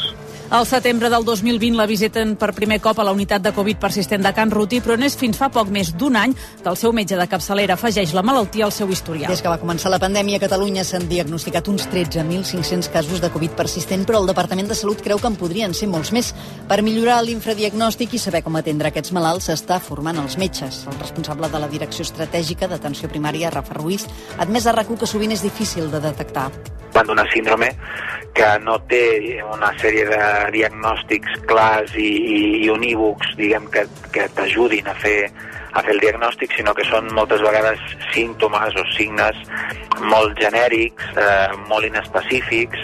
Speaker 21: Al setembre del 2020 la visiten per primer cop a la unitat de Covid persistent de Can Ruti, però no és fins fa poc més d'un any que el seu metge de capçalera afegeix la malaltia al seu historial.
Speaker 5: Des que va començar la pandèmia a Catalunya s'han diagnosticat uns 13.500 casos de Covid persistent, però el Departament de Salut creu que en podrien ser molts més. Per millorar l'infradiagnòstic i saber com atendre aquests malalts s'està formant els metges. El responsable de la Direcció Estratègica d'Atenció Primària, Rafa Ruiz, ha admès a RAC1 que sovint és difícil de detectar.
Speaker 18: Van d'una síndrome que no té una sèrie de diagnòstics clars i unívocs, diguem, que t'ajudin a fer el diagnòstic, sinó que són moltes vegades símptomes o signes molt genèrics, molt inespecífics.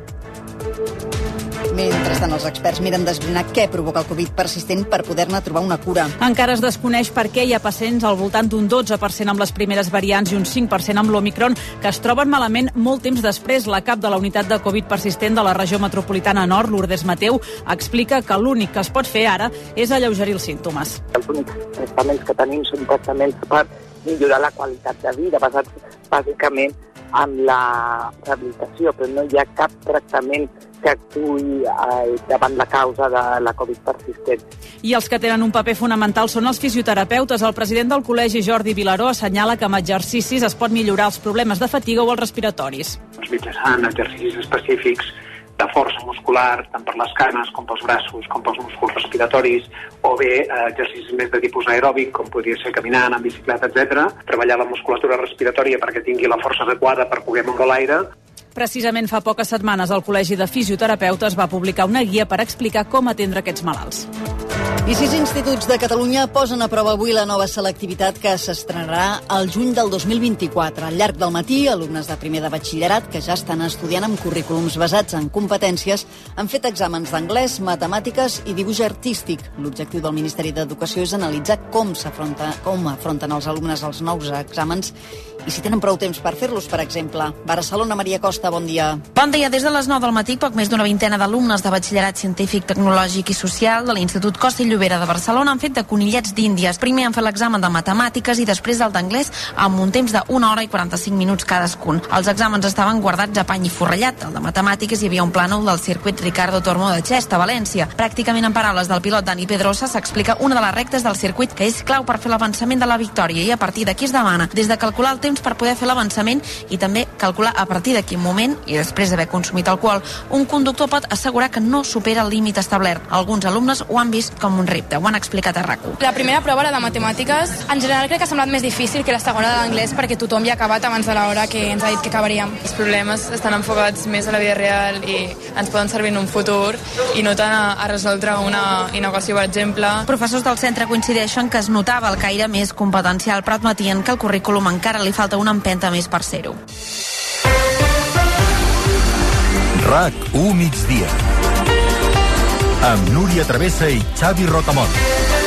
Speaker 5: Mentrestant, els experts miren d'esbrinar què provoca el Covid persistent per poder-ne trobar una cura.
Speaker 21: Encara es desconeix per què hi ha pacients al voltant d'un 12% amb les primeres variants i un 5% amb l'Omicron que es troben malament molt temps després. La cap de la unitat de Covid persistent de la regió metropolitana nord, Lourdes Mateu, explica que l'únic que es pot fer ara és alleugerir els símptomes.
Speaker 22: Els únics tractaments que tenim són tractaments per millorar la qualitat de vida, basats bàsicament en la rehabilitació, però no hi ha cap tractament que actuï davant la causa de la Covid persistent.
Speaker 21: I els que tenen un paper fonamental són els fisioterapeutes. El president del col·legi, Jordi Vilaró, assenyala que amb exercicis es pot millorar els problemes de fatiga o els respiratoris.
Speaker 23: Mitjançant exercicis específics de força muscular, tant per les cames com pels braços, com pels músculs respiratoris, o bé exercicis més de tipus aeròbic, com podria ser caminant, en bicicleta, etc. Treballar la musculatura respiratòria perquè tingui la força adequada per poder moure l'aire.
Speaker 21: Precisament fa poques setmanes el Col·legi de Fisioterapeutes va publicar una guia per explicar com atendre aquests malalts.
Speaker 5: I 6 instituts de Catalunya posen a prova avui la nova selectivitat que s'estrenarà al juny del 2024. Al llarg del matí, alumnes de primer de batxillerat que ja estan estudiant amb currículums basats en competències han fet exàmens d'anglès, matemàtiques i dibuix artístic. L'objectiu del Ministeri d'Educació és analitzar com afronten els alumnes els nous exàmens i si tenen prou temps per fer-los, per exemple. Barcelona, Maria Costa, bon dia.
Speaker 24: Bon dia. Des de les 9 del matí, poc més d'una vintena d'alumnes de batxillerat científic, tecnològic i social de l'Institut Costa i Llobera de Barcelona han fet de conillets d'Índies. Primer han fet l'examen de matemàtiques i després el d'anglès amb un temps de 1 hora i 45 minuts cadascun. Els exàmens estaven guardats a pany i forrellat. El de matemàtiques hi havia un plànol del circuit Ricardo Tormo de Xest, a València. Pràcticament en paraules del pilot Dani Pedrosa s'explica una de les rectes del circuit que és clau per fer l'avançament de la victòria i a partir d'aquí es demana des de calcular el temps per poder fer l'avançament i també calcular a partir de quin moment i després d'haver consumit alcohol un conductor pot assegurar que no supera el límit establert. Alguns alumnes ho han vist com un repte, ho han explicat a RAC1.
Speaker 25: La primera prova era de matemàtiques. En general crec que ha semblat més difícil que la segona de l'anglès perquè tothom ja ha acabat abans de l'hora que ens ha dit que acabaríem.
Speaker 26: Els problemes estan enfocats més a la vida real i ens poden servir en un futur i no tant a resoldre una inequació, per exemple.
Speaker 24: Professors del centre coincideixen que es notava el caire més competencial, però admetien que al currículum encara li falta una empenta més per ser-ho.
Speaker 17: RAC1 migdia amb Núria Travessa i Xavi Rocamort.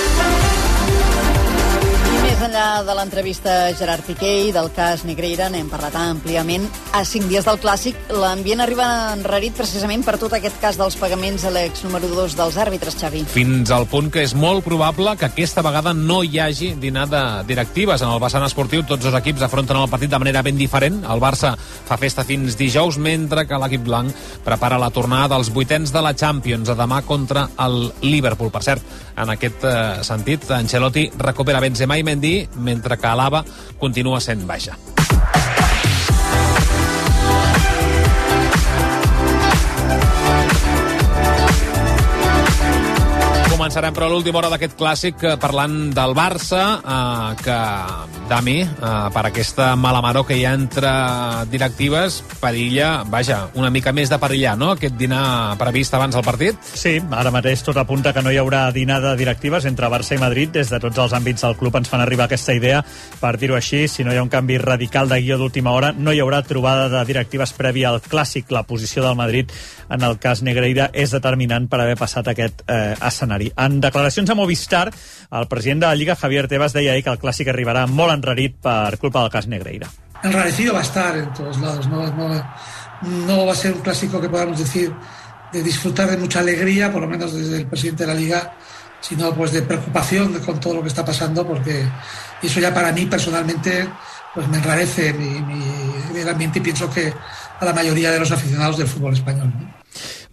Speaker 5: Més enllà de l'entrevista a Gerard Piqué i del cas Negreira, n'hem parlat àmpliament. A 5 dies del Clàssic, l'ambient arriba enrarit precisament per tot aquest cas dels pagaments a l'ex número 2 dels àrbitres, Xavi.
Speaker 27: Fins al punt que és molt probable que aquesta vegada no hi hagi dinar de directives. En el vessant esportiu, tots dos equips afronten el partit de manera ben diferent. El Barça fa festa fins dijous, mentre que l'equip blanc prepara la tornada dels vuitens de la Champions a demà contra el Liverpool. Per cert, en aquest sentit, Ancelotti recupera Benzema i Mendy, mentre que Alaba continua sent baixa. Començarem, però, a l'última hora d'aquest clàssic parlant del Barça, que, Dami, per aquesta mala maror que hi ha entre directives, perilla, vaja, una mica més de perillar, no?, aquest dinar previst abans del partit?
Speaker 28: Sí, ara mateix tot apunta que no hi haurà dinar de directives entre Barça i Madrid. Des de tots els àmbits del club ens fan arribar aquesta idea, per dir-ho així. Si no hi ha un canvi radical de guió d'última hora, no hi haurà trobada de directives prèvia al clàssic. La posició del Madrid en el cas Negreira és determinant per haver passat aquest escenari. En declaracions a Movistar, el president de la Lliga, Javier Tebas, deia ahir que el clàssic arribarà molt enrarit per culpa del cas Negreira.
Speaker 29: Enrarecido va a estar en todos lados, no va a ser un clásico que podamos decir de disfrutar de mucha alegría, por lo menos desde el presidente de la Liga, sino pues de preocupación con todo lo que está pasando, porque eso ya para mí personalmente pues me enrarece el ambiente y pienso que a la mayoría de los aficionados del fútbol español, ¿no?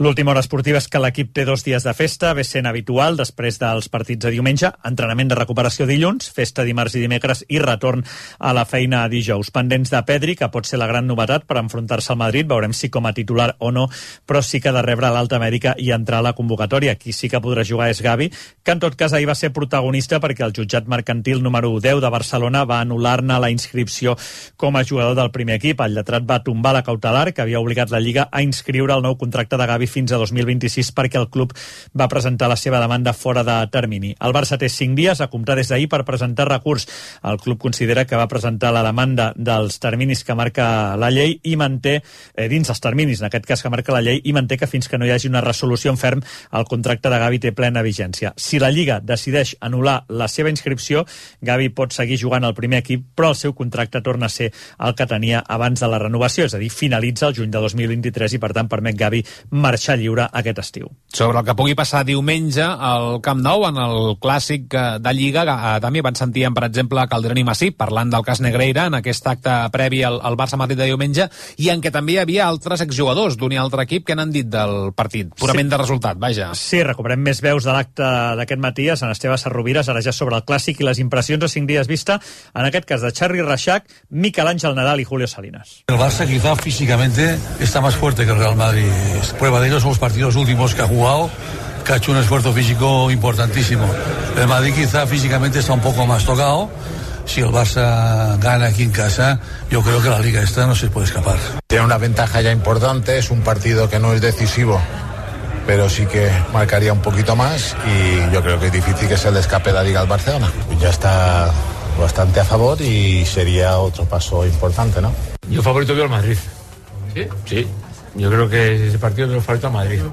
Speaker 28: L'última hora esportiva és que l'equip té 2 dies de festa, ve sent habitual després dels partits de diumenge, entrenament de recuperació dilluns, festa dimarts i dimecres i retorn a la feina dijous. Pendents de Pedri, que pot ser la gran novetat per enfrontar-se al Madrid, veurem si com a titular o no, però sí que ha de rebre l'alta mèdica i entrar a la convocatòria. Qui sí que podrà jugar és Gavi, que en tot cas ahir va ser protagonista perquè el jutjat mercantil número 10 de Barcelona va anul·lar-ne la inscripció com a jugador del primer equip. El lletrat va tombar la cautelar que havia obligat la Lliga a inscriure el nou contracte de Gavi fins a 2026 perquè el club va presentar la seva demanda fora de termini. El Barça té 5 dies a comptar des d'ahir per presentar recurs. El club considera que va presentar la demanda dels terminis que marca la llei i manté, dins els terminis, en aquest cas que marca la llei, i manté que fins que no hi hagi una resolució en ferm, el contracte de Gavi té plena vigència. Si la Lliga decideix anul·lar la seva inscripció, Gavi pot seguir jugant al primer equip, però el seu contracte torna a ser el que tenia abans de la renovació, és a dir, finalitza el juny de 2023 i per tant permet Gavi marxar lliure aquest estiu.
Speaker 27: Sobre el que pugui passar diumenge al Camp Nou, en el clàssic de Lliga, també van sentir, per exemple, Calderón i Masip parlant del cas Negreira en aquest acte previ al Barça-Madrid de diumenge, i en què també hi havia altres exjugadors d'un i altre equip que n'han dit del partit, purament de resultat, vaja.
Speaker 28: Sí, recuperem més veus de l'acte d'aquest matí a Sant Esteve Sarrovires, ara ja sobre el clàssic i les impressions a 5 dies vista, en aquest cas de Charly Reixac, Miquel Àngel Nadal i Julio Salinas.
Speaker 1: El Barça quizá físicamente está más fuerte que el Real Madrid. Prueba de ello son los partidos últimos que ha jugado, que ha hecho un esfuerzo físico importantísimo. El Madrid quizá físicamente está un poco más tocado. Si el Barça gana aquí en casa, yo creo que la Liga esta no se puede escapar.
Speaker 3: Tiene una ventaja ya importante, es un partido que no es decisivo, pero sí que marcaría un poquito más y yo creo que es difícil que se le escape la Liga al Barcelona. Ya está bastante a favor y sería otro paso importante, ¿no?
Speaker 4: Yo favorito veo al Madrid. ¿Sí? Sí. Yo creo que ese partido es el favorito a Madrid.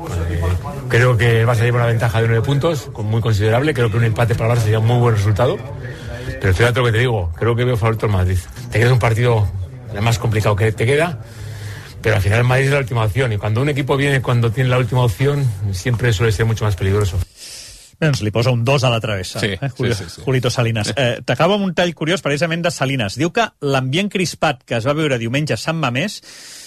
Speaker 4: Creo que el Barça lleva una ventaja de 9 puntos, muy considerable. Creo que un empate para el Barça sería un muy buen resultado. Pero fíjate lo que te digo, creo que veo favorito al Madrid. Te queda un partido el más complicado que te queda, pero al final el Madrid es la última opción. Y cuando un equipo viene, cuando tiene la última opción, siempre suele ser mucho más peligroso.
Speaker 28: Doncs li posa un 2 a la travessa,
Speaker 27: sí, sí.
Speaker 28: Julito Salinas. T'acaba amb un tall curiós precisament de Salinas. Diu que l'ambient crispat que es va veure diumenge a Sant Mamés,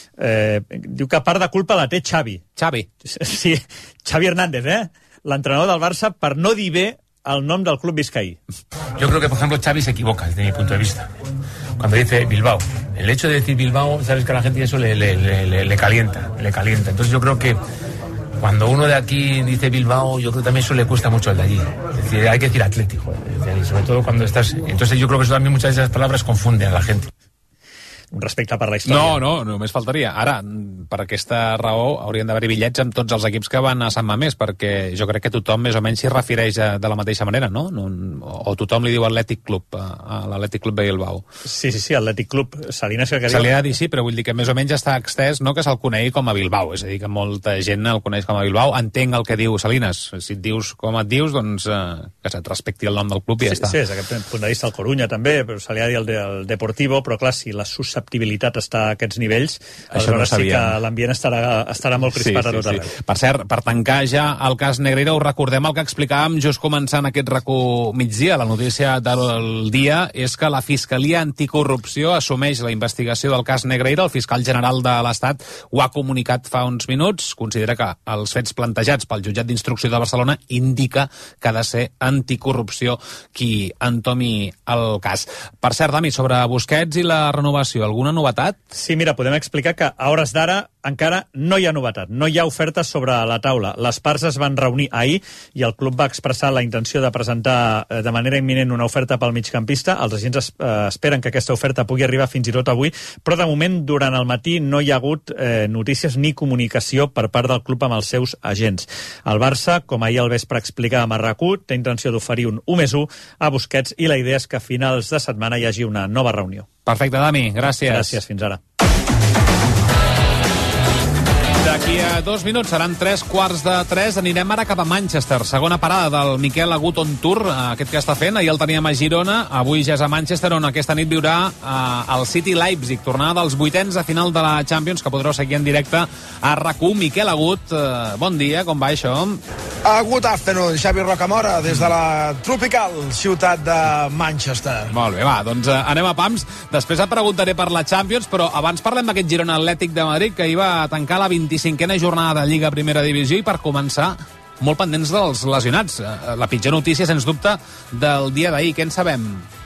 Speaker 28: diu que part de culpa la té Xavi. Sí, Xavi Hernández, l'entrenador del Barça, per no dir bé el nom del club vizcaí.
Speaker 4: Yo creo que, por ejemplo, Xavi se equivoca desde mi punto de vista. Cuando dice Bilbao. El hecho de decir Bilbao, sabes que a la gente eso le calienta. Entonces yo creo que cuando uno de aquí dice Bilbao, yo creo que también eso le cuesta mucho al de allí. Es decir, hay que decir Atlético. Sobre todo cuando estás... Entonces yo creo que eso también muchas de esas palabras confunden a la gente.
Speaker 28: Un respecte per la història.
Speaker 27: No, només faltaria. Ara, per aquesta raó, haurien d'haver-hi bitllets amb tots els equips que van a Sant Mamés, perquè jo crec que tothom més o menys s'hi refereix de la mateixa manera, no? O tothom li diu Atlètic Club, a l'Atlètic Club de Bilbao.
Speaker 28: Sí, Atlètic Club. Salinas que
Speaker 27: se li ha de dir, sí, però vull dir que més o menys està extès, no?, que se'l conegui com a Bilbao. És a dir, que molta gent el coneix com a Bilbao. Entenc el que diu Salinas. Si et dius com et dius, doncs que se't respecti el nom del club i ja està.
Speaker 28: Sí, des d'aquest punt de vista el Corunya també, però se li ha de dir el Deportivo, però clar, si la susceptibilitat està a aquests nivells, aleshores sí que l'ambient estarà molt crispat a tot arreu.
Speaker 27: Per cert, per tancar ja el cas Negreira, us recordem el que explicàvem just començant aquest RAC1 migdia. La notícia del dia és que la Fiscalia Anticorrupció assumeix la investigació del cas Negreira. El fiscal general de l'Estat ho ha comunicat fa uns minuts. Considera que els fets plantejats pel jutjat d'instrucció de Barcelona indica que ha de ser Anticorrupció qui entomi el cas. Per cert, Dami, sobre Busquets i la renovació, alguna novetat?
Speaker 28: Sí, mira, podem explicar que a hores d'ara encara no hi ha novetat, no hi ha ofertes sobre la taula. Les parts es van reunir ahir i el club va expressar la intenció de presentar de manera imminent una oferta pel migcampista. Els agents esperen que aquesta oferta pugui arribar fins i tot avui, però de moment, durant el matí, no hi ha hagut notícies ni comunicació per part del club amb els seus agents. El Barça, com ahir al vespre explicàvem a RAC1, té intenció d'oferir un 1+1 a Busquets i la idea és que a finals de setmana hi hagi una nova reunió.
Speaker 27: Perfecte, Dami, gràcies.
Speaker 28: Gràcies, fins ara.
Speaker 27: D'aquí a 2 minuts seran 3:15. Anirem ara cap a Manchester. Segona parada del Miquel Agut on tour, aquest que està fent. Ahir el teníem a Girona, avui ja és a Manchester, on aquesta nit viurà el City Leipzig, tornada dels 8ens a final de la Champions, que podreu seguir en directe a RAC1. Miquel Agut, bon dia, com va això?
Speaker 6: Good afternoon, Xavi Rocamora, des de la tropical ciutat de Manchester.
Speaker 27: Molt bé, va, doncs anem a pams. Després et preguntaré per la Champions, però abans parlem d'aquest Girona Atlètic de Madrid, que hi va tancar la 25a 5a jornada de Lliga Primera Divisió i per començar molt pendents dels lesionats. La pitjor notícia, sens dubte, del dia d'ahir. Què en sabem?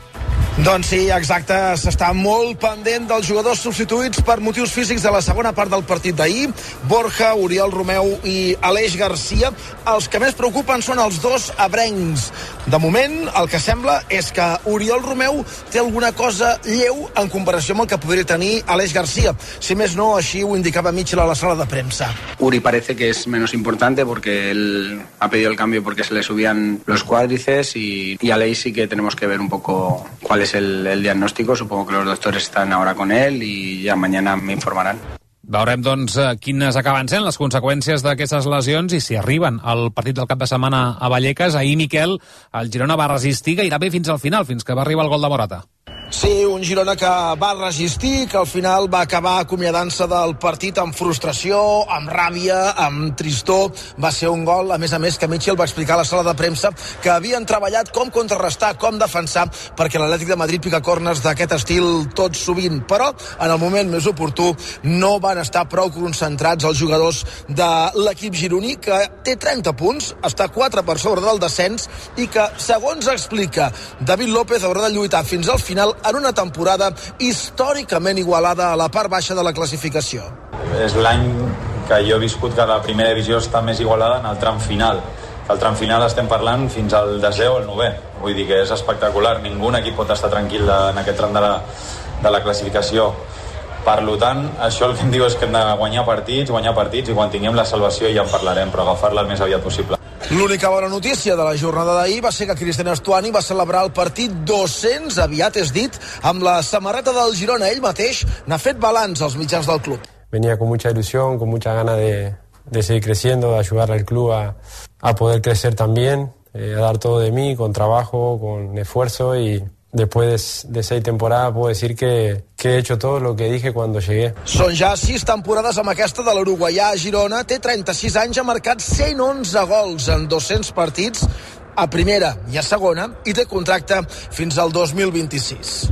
Speaker 6: Doncs sí, exacte, s'està molt pendent dels jugadors substituïts per motius físics de la segona part del partit d'ahir. Borja, Oriol Romeu i Aleix Garcia. Els que més preocupen són els dos ebrencs. De moment, el que sembla és que Oriol Romeu té alguna cosa lleu en comparació amb el que podria tenir Aleix Garcia. Si més no, així ho indicava Mitchell a la sala de premsa.
Speaker 2: Uri parece que es menos importante porque él ha pedido el cambio porque se le subían los cuádriceps y Aleix sí que tenemos que ver un poco cuál es el diagnóstico. Supongo que los doctores están ahora con él y ya mañana me informarán.
Speaker 27: Veurem, doncs, quines acaben sent les conseqüències d'aquestes lesions i si arriben al partit del cap de setmana a Vallecas. Ahir, Miquel, el Girona va resistir gairebé fins al final, fins que va arribar el gol de Morata.
Speaker 6: Sí, un Girona que va resistir, que al final va acabar acomiadant-se del partit amb frustració, amb ràbia, amb tristor. Va ser un gol, a més, que Mitchell va explicar a la sala de premsa que havien treballat com contrarrestar, com defensar, perquè l'Atlètic de Madrid pica corners d'aquest estil tot sovint. Però, en el moment més oportú, no van estar prou concentrats els jugadors de l'equip gironí, que té 30 punts, està 4 per sobre del descens i que, segons explica David López, haurà de lluitar fins al final en una temporada històricament igualada a la part baixa de la classificació.
Speaker 7: És l'any que jo he viscut que la primera divisió està més igualada en el tram final. El tram final estem parlant fins al 10è o el 9è. Vull dir que és espectacular. Ningú equip pot estar tranquil en aquest tram de la classificació. Per tant, això el que em diu és que hem de guanyar partits i quan tinguem la salvació ja en parlarem, però agafar-la el més aviat possible.
Speaker 6: L'única bona notícia de la jornada d'ahir va ser que Cristian Estuani va celebrar el partit 200, aviat és dit, amb la samarreta del Girona. Ell mateix n'ha fet balanç als mitjans del club.
Speaker 8: Venía con mucha ilusión, con mucha ganas de seguir creciendo, de ayudar al club a poder crecer también, a dar todo de mí, con trabajo, con esfuerzo y después de 6 temporadas puedo decir que he hecho todo lo que dije cuando llegué.
Speaker 6: Són ja 6 temporades amb aquesta de l'uruguaià a Girona. Té 36 anys, ha marcat 111 gols en 200 partits a primera i a segona i té contracte fins al 2026.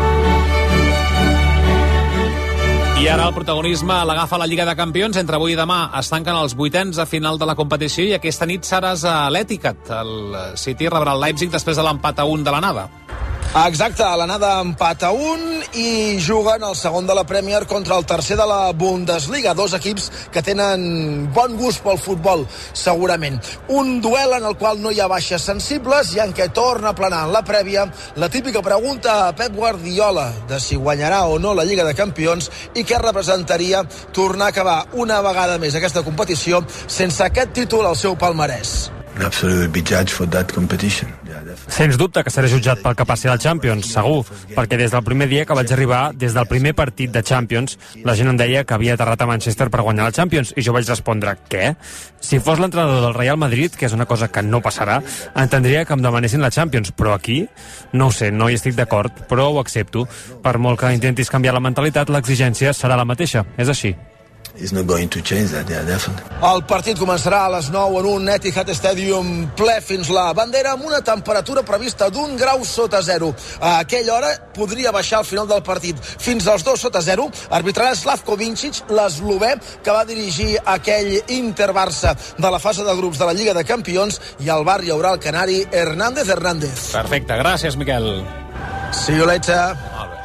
Speaker 27: I ara el protagonisme l'agafa la Lliga de Campions. Entre avui i demà es tanquen els 8ens de final de la competició i aquesta nit seràs a l'Etihad. El City rebrà el Leipzig després de l'empat a 1 de l'anada.
Speaker 6: Exacte, a l'anada empat a 1 i juguen el segon de la Premier contra el tercer de la Bundesliga. 2 equips que tenen bon gust pel futbol, segurament. Un duel en el qual no hi ha baixes sensibles i en què torna a planar en la prèvia la típica pregunta a Pep Guardiola de si guanyarà o no la Lliga de Campions i què representaria tornar a acabar una vegada més aquesta competició sense aquest títol al seu palmarès.
Speaker 9: Absolutely be judged for that competition.
Speaker 10: Sens dubte que seré jutjat pel que passi al Champions, segur, perquè des del primer dia que vaig arribar, des del primer partit de Champions, la gent em deia que havia aterrat a Manchester per guanyar la Champions, i jo vaig respondre, què? Si fos l'entrenador del Real Madrid, que és una cosa que no passarà, entendria que em demanessin la Champions, però aquí, no ho sé, no hi estic d'acord, però ho accepto. Per molt que intentis canviar la mentalitat, l'exigència serà la mateixa, és així.
Speaker 9: It's not going to change that, yeah, definitely.
Speaker 6: El partit començarà a les 9 en un Etihad Stadium ple fins la bandera amb una temperatura prevista d'1 grau sota zero. A aquella hora podria baixar al final del partit fins als 2 sota zero. Arbitrarà Slavko Vincic, l'eslovè que va dirigir aquell Inter-Barça de la fase de grups de la Lliga de Campions, i al bar hi haurà el canari Hernández Hernández.
Speaker 27: Perfecte, gràcies, Miquel.
Speaker 6: See you later.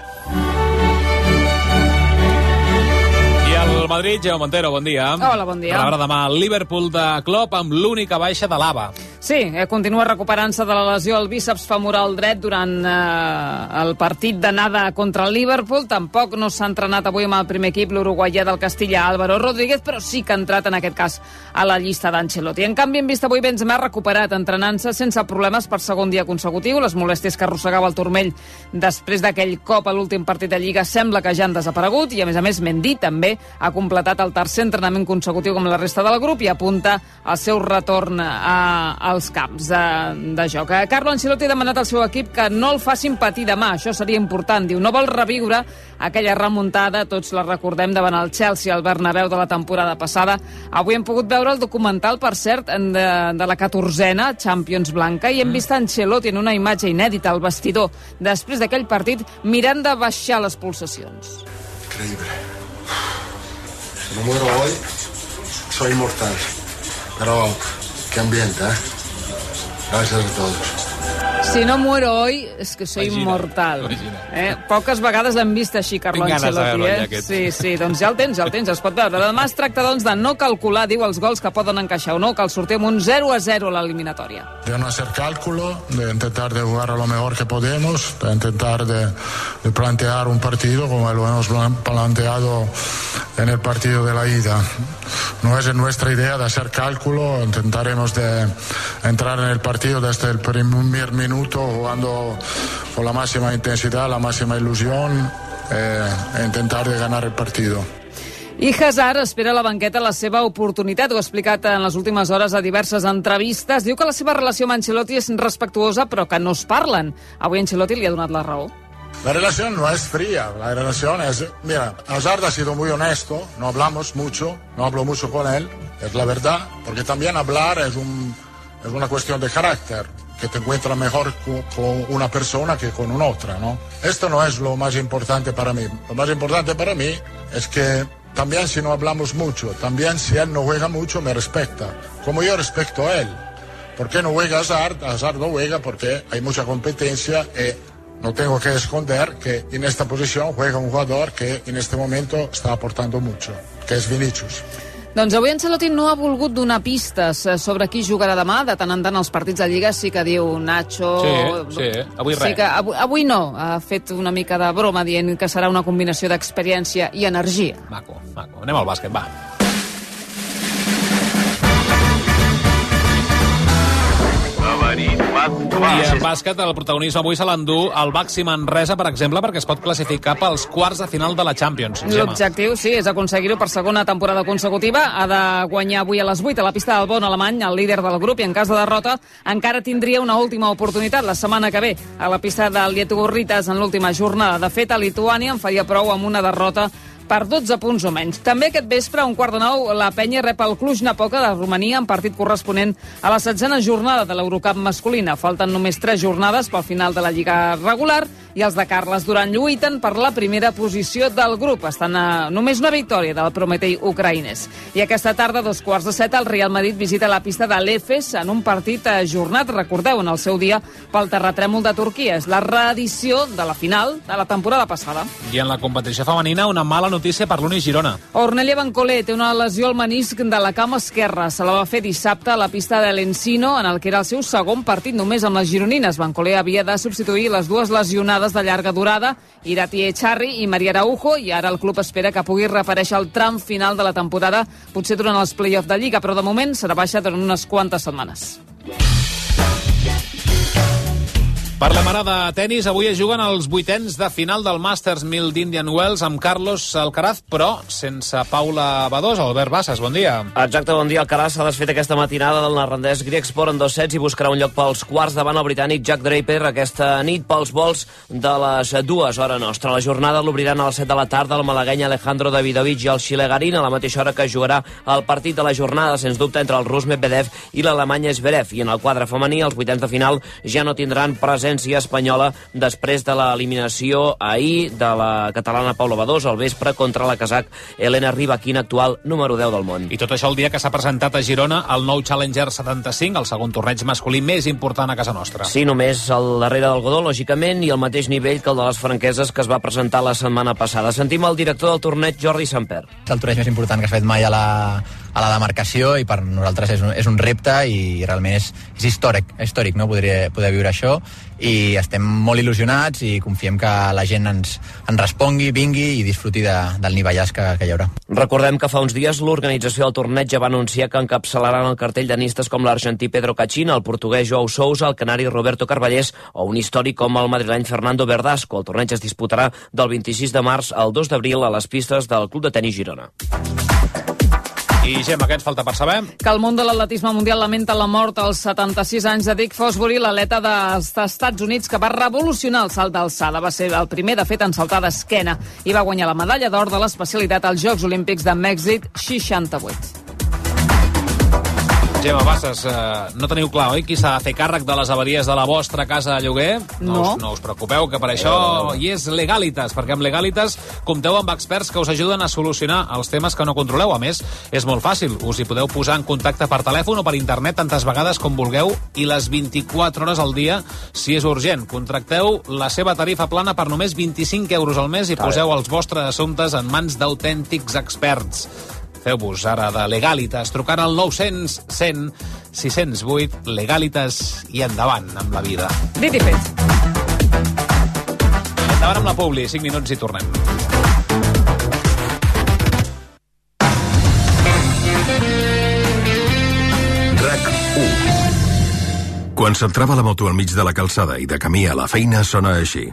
Speaker 27: El Madrid, Jaume Montero, bon dia.
Speaker 21: Hola, bon dia.
Speaker 27: Rebrà demà el Liverpool de Klopp amb l'única baixa de l'Ava.
Speaker 21: Sí, continua recuperant-se de la lesió al bíceps femoral dret durant el partit d'anada contra el Liverpool. Tampoc no s'ha entrenat avui amb el primer equip l'uruguaià del Castilla, Álvaro Rodríguez, però sí que ha entrat en aquest cas a la llista d'Ancelotti. En canvi, hem vist avui Benzema recuperat, entrenant-se sense problemes per segon dia consecutiu. Les molèsties que arrossegava el turmell després d'aquell cop a l'últim partit de Lliga sembla que ja han desaparegut, i a més Mendy també ha completat el tercer entrenament consecutiu com la resta del grup i apunta al seu retorn als camps de joc. Carlo Ancelotti ha demanat al seu equip que no el facin patir demà, això seria important. Diu, no vol reviure aquella remuntada, tots la recordem, davant el Chelsea al Bernabéu de la temporada passada. Avui hem pogut veure el documental, per cert, de la 14a Champions Blanca, i hem vist Ancelotti en una imatge inèdita al vestidor després d'aquell partit mirant de baixar les pulsacions.
Speaker 15: Increíble. Si no muero hoy,
Speaker 3: soy inmortal. Pero qué ambiente, ¿eh? Gracias a todos.
Speaker 11: Si no muero hoy, és que soy immortal. Poques vegades l'hem vist així, Carlo Ancelotti. Sí, doncs ja el tens, es pot veure. Demà es tracta, doncs, de no calcular, diu, els gols que poden encaixar o no, que el sortir amb un 0-0 a l'eliminatòria.
Speaker 3: De no hacer cálculo, de intentar de jugar a lo mejor que podemos, de intentar de plantear un partido como lo hemos planteado en el partido de la ida. No es nuestra idea de hacer cálculo, intentaremos de entrar en el partido desde el primer minuto jugando con la máxima intensidad, la máxima ilusión e intentar de ganar el partido.
Speaker 11: I Hazard espera a la banqueta la seva oportunitat. Ho ha explicat en les últimes hores a diverses entrevistes. Diu que la seva relació amb Ancelotti és respectuosa, però que no es parlen. Avui Ancelotti li ha donat la raó.
Speaker 3: La relación no es fría, la relación es... Mira, Hazard ha sido muy honesto, no hablamos mucho, no hablo mucho con él, es la verdad, porque también hablar es una cuestión de carácter, que te encuentras mejor con una persona que con una otra, ¿no? Esto no es lo más importante para mí. Lo más importante para mí es que también si no hablamos mucho, también si él no juega mucho, me respeta, como yo respeto a él. ¿Por qué no juega Hazard? Hazard no juega porque hay mucha competencia y... No tengo que esconder que en esta posición juega un jugador que en este momento está aportando mucho, que es Vinicius.
Speaker 11: Doncs avui Ancelotti no ha volgut donar pistes sobre qui jugarà demà. De tant en tant els partits de Lliga sí que diu Nacho...
Speaker 27: Sí, avui res.
Speaker 11: Sí que avui no. Ha fet una mica de broma dient que serà una combinació d'experiència i energia.
Speaker 27: Maco. Anem al bàsquet, va. I en bàsquet el protagonisme avui se l'endú el Baxi Manresa, per exemple, perquè es pot classificar pels quarts de final de la Champions.
Speaker 11: L'objectiu, sí, és aconseguir-ho per segona temporada consecutiva. Ha de guanyar avui a les 8 a la pista del Bonn alemany, el líder del grup, i en cas de derrota encara tindria una última oportunitat la setmana que ve a la pista del Lietuvos-Ritas en l'última jornada. De fet, a Lituània en faria prou amb una derrota per 12 punts o menys. També aquest vespre, a 8:45, la Penya rep el Cluj-Napoca de Romania en partit corresponent a la 7a jornada de l'Eurocup masculina. Falten només 3 jornades pel final de la Lliga regular i els de Carles Duran lluiten per la primera posició del grup. Estan a només una victòria del Prometei ucraïnès. I aquesta tarda, a 6:45, el Real Madrid visita la pista de l'Efes en un partit ajornat, recordeu, en el seu dia pel terratrèmol de Turquia. És la reedició de la final de la temporada passada.
Speaker 27: I en la competició femenina, una mala notícia per l'Uni Girona.
Speaker 11: Ornelia Bancolé té una lesió al menisc de la cama esquerra. Se la va fer dissabte a la pista de l'Encino, en el que era el seu segon partit només amb les gironines. Bancolé havia de substituir les dues lesionades de llarga durada, Irati Echarri i Maria Araujo, i ara el club espera que pugui reaparèixer al tram final de la temporada, potser durant els play-off de Lliga, però de moment serà baixa durant unes quantes setmanes.
Speaker 27: Parlem ara de tenis. Avui es juguen els 8ens de final del Masters 1000 d'Indian Wells amb Carlos Alcaraz, però sense Paula Badós. Albert Bassas, bon dia.
Speaker 12: Exacte, bon dia. Alcaraz s'ha desfet aquesta matinada del neerlandès Griekspoor en 2 sets i buscarà un lloc pels quarts davant el britànic Jack Draper aquesta nit pels vols de les 2 hora nostra. La jornada l'obriran a les 7 de la tarda el malagueny Alejandro Davidovich i el xilè Garín, a la mateixa hora que jugarà el partit de la jornada, sens dubte, entre el rus Medvedev i l'alemany Zverev. I en el quadre femení, els 8ens de final ja no tindran presència espanyola després de l'eliminació ahir de la catalana Paula Badós al vespre contra la kazakh Elena Rybakina, actual número 10 del món.
Speaker 27: I tot això el dia que s'ha presentat a Girona el nou Challenger 75, el segon torneig masculí més important a casa nostra.
Speaker 12: Sí, només al darrere del Godó, lògicament, i al mateix nivell que el de les franqueses que es va presentar la setmana passada. Sentim el director del torneig, Jordi Samper.
Speaker 13: És el torneig més important que s'ha fet mai a la demarcació i per nosaltres és un repte i realment és històric, no? Poder viure això, i estem molt il·lusionats i confiem que la gent ens respongui, vingui i disfruti del nivellàs que hi haurà.
Speaker 12: Recordem que fa uns dies l'organització del torneig ja va anunciar que encapçalaran el cartell tenistes com l'argentí Pedro Cachin, el portuguès Joao Sousa, el canari Roberto Carballés o un històric com el madrileny Fernando Verdasco. El torneig es disputarà del 26 de març al 2 d'abril a les pistes del Club de Tenis Girona.
Speaker 27: I, Gemma, què ens falta per saber?
Speaker 11: Que el món de l'atletisme mundial lamenta la mort als 76 anys de Dick Fosbury, l'atleta dels Estats Units que va revolucionar el salt d'alçada. Va ser el primer, de fet, en saltar d'esquena i va guanyar la medalla d'or de l'especialitat als Jocs Olímpics de Mèxic 68.
Speaker 27: Gemma Bassas, no teniu clar, oi, qui s'ha de fer càrrec de les avaries de la vostra casa de lloguer? No us preocupeu, que per això hi és Legalitas, perquè amb Legalitas compteu amb experts que us ajuden a solucionar els temes que no controleu. A més, és molt fàcil, us hi podeu posar en contacte per telèfon o per internet tantes vegades com vulgueu i les 24 hores al dia si és urgent. Contracteu la seva tarifa plana per només 25 euros al mes i poseu els vostres assumptes en mans d'autèntics experts. Feu-vos ara de Legalitas, trucant al 900 100 608, Legalitas, i endavant amb la vida.
Speaker 11: Dit i fet.
Speaker 27: Endavant amb la Publi, 5 minuts i tornem.
Speaker 17: RAC 1. Quan se't trava la moto al mig de la calçada i de camí a la feina sona així.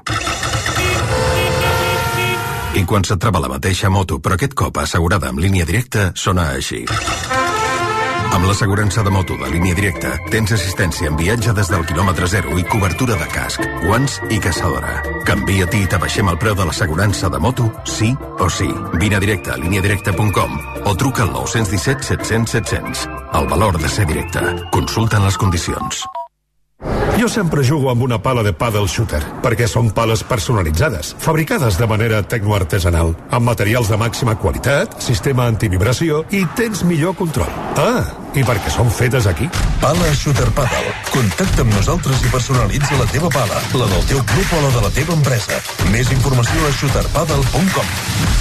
Speaker 17: I quan se't trava la mateixa moto, però aquest cop assegurada amb línia directa, sona així. Amb l'assegurança de moto de línia directa, tens assistència en viatge des del quilòmetre zero i cobertura de casc, guants i caçadora. Canvia-t'hi i t'abaixem el preu de l'assegurança de moto, sí o sí. Vine a directe a lineadirecta.com o truca al 917 700 700. El valor de ser directe. Consulta'n les condicions.
Speaker 14: Jo sempre jugo amb una pala de paddle shooter, perquè són pales personalitzades, fabricades de manera tecnoartesanal, amb materials de màxima qualitat, sistema antivibració i tens millor control. I perquè són fetes aquí.
Speaker 16: Pala Shooter Paddle. Contacta amb nosaltres i personalitza la teva pala, la del teu club o la de la teva empresa. Més informació a shooterpaddle.com.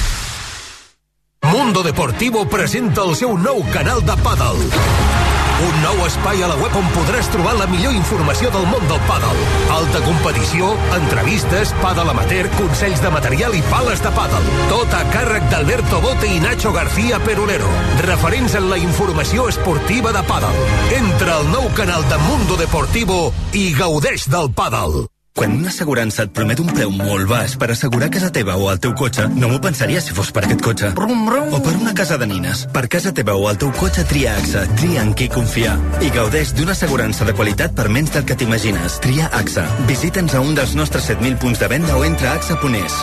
Speaker 18: Mundo Deportivo presenta el seu nou canal de pàdel. Un nou espai a la web on podràs trobar la millor informació del món del pàdel. Alta competició, entrevistes, pàdel amateur, consells de material i pales de pàdel. Tot a càrrec d'Alberto Bote i Nacho García Perolero, referents en la informació esportiva de pàdel. Entra al nou canal de Mundo Deportivo i gaudeix del pàdel.
Speaker 19: Quan una assegurança et promet un preu molt baix per assegurar casa teva o el teu cotxe, no m'ho pensaria si fos per aquest cotxe. O per una casa de nines. Per casa teva o el teu cotxe, tria AXA. Tria en qui confiar. I gaudeix d'una assegurança de qualitat per menys del que t'imagines. Tria AXA. Visita'ns a un dels nostres 7.000 punts de venda o entra a AXA.es.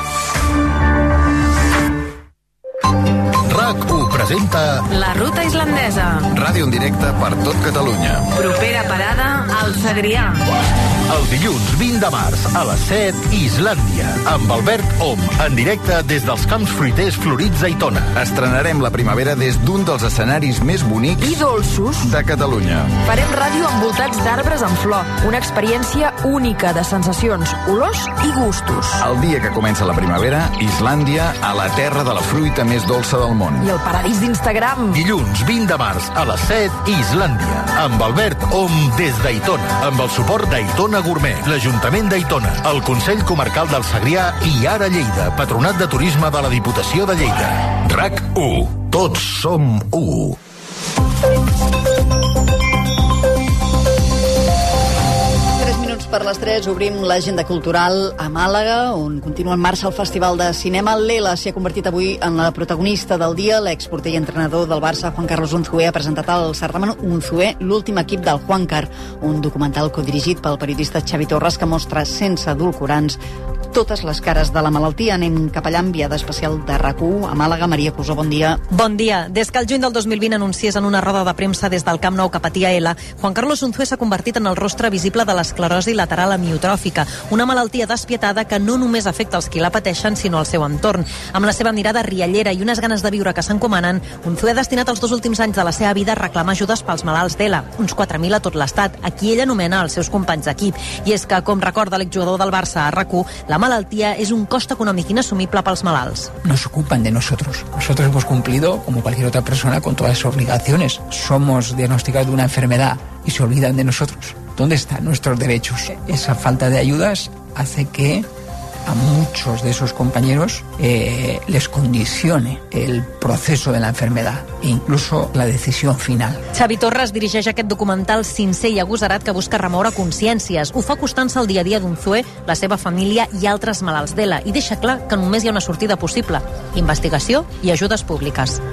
Speaker 17: RAC1 presenta
Speaker 24: La Ruta Islandesa.
Speaker 17: Ràdio en directe per tot Catalunya.
Speaker 24: Propera parada al Segrià.
Speaker 17: El dilluns 20 de març a les 7, Islàndia, amb Albert Om, en directe des dels camps fruiters florits a Aitona. Estrenarem la primavera des d'un dels escenaris més bonics
Speaker 24: i dolços
Speaker 17: de Catalunya.
Speaker 24: Farem ràdio envoltats d'arbres en flor, una experiència única de sensacions, olors i gustos.
Speaker 17: El dia que comença la primavera, Islàndia, a la terra de la fruita més dolça del món.
Speaker 24: I el paradís d'Instagram.
Speaker 17: Dilluns 20 de març a les 7, Islàndia, amb Albert Om des d'Aitona, amb el suport d'Aitona Gourmet, l'Ajuntament d'Aitona, el Consell Comarcal del Segrià i Ara Lleida, Patronat de Turisme de la Diputació de Lleida. RAC 1. Tots som 1.
Speaker 5: Per les 3 obrim l'agenda cultural a Màlaga, on continua en marxa el Festival de Cinema. L'Ela s'hi ha convertit avui en la protagonista del dia. L'exporter i entrenador del Barça, Juan Carlos Unzué, ha presentat al certamen Unzué, l'últim equip del Juancar, un documental codirigit pel periodista Xavi Torres que mostra sense edulcorants totes les cares de la malaltia. Anem cap allà, enviada especial de RAC1 a Màlaga. Maria Cusó, bon dia.
Speaker 20: Bon dia. Des que el juny del 2020 anunciés en una roda de premsa des del Camp Nou que patia ELA, Juan Carlos Unzué s'ha convertit en el rostre visible de l'esclerosi lateral amiotròfica, una malaltia despietada que no només afecta els qui la pateixen, sinó el seu entorn. Amb la seva mirada riallera i unes ganes de viure que s'encomanen, Unzué ha destinat els 2 últims anys de la seva vida a reclamar ajudes pels malalts d'ELA, uns 4.000 a tot l'estat, a qui ell anomena els seus companys d'equip. I és que, com recorda l'exjugador del Barça a RAC1, la malaltia és un cost econòmic inassumible pels malalts.
Speaker 22: No se ocupan de nosotros. Nosotros hemos cumplido, como cualquier otra persona, con todas sus obligaciones. Somos diagnosticados de una enfermedad y se olvidan de nosotros. ¿Dónde están nuestros derechos? Esa falta de ayudas hace que a muchos de esos compañeros les condicione el proceso de la enfermedad e incluso la decisión final.
Speaker 20: Xavi Torres dirigeix aquest documental sincer i agosarat que busca remoure consciències. Ho fa acostant-se al dia a dia d'Unzué, la seva família i altres malalts d'ELA, i deixa clar que només hi ha una sortida possible: investigació i ajudes públiques.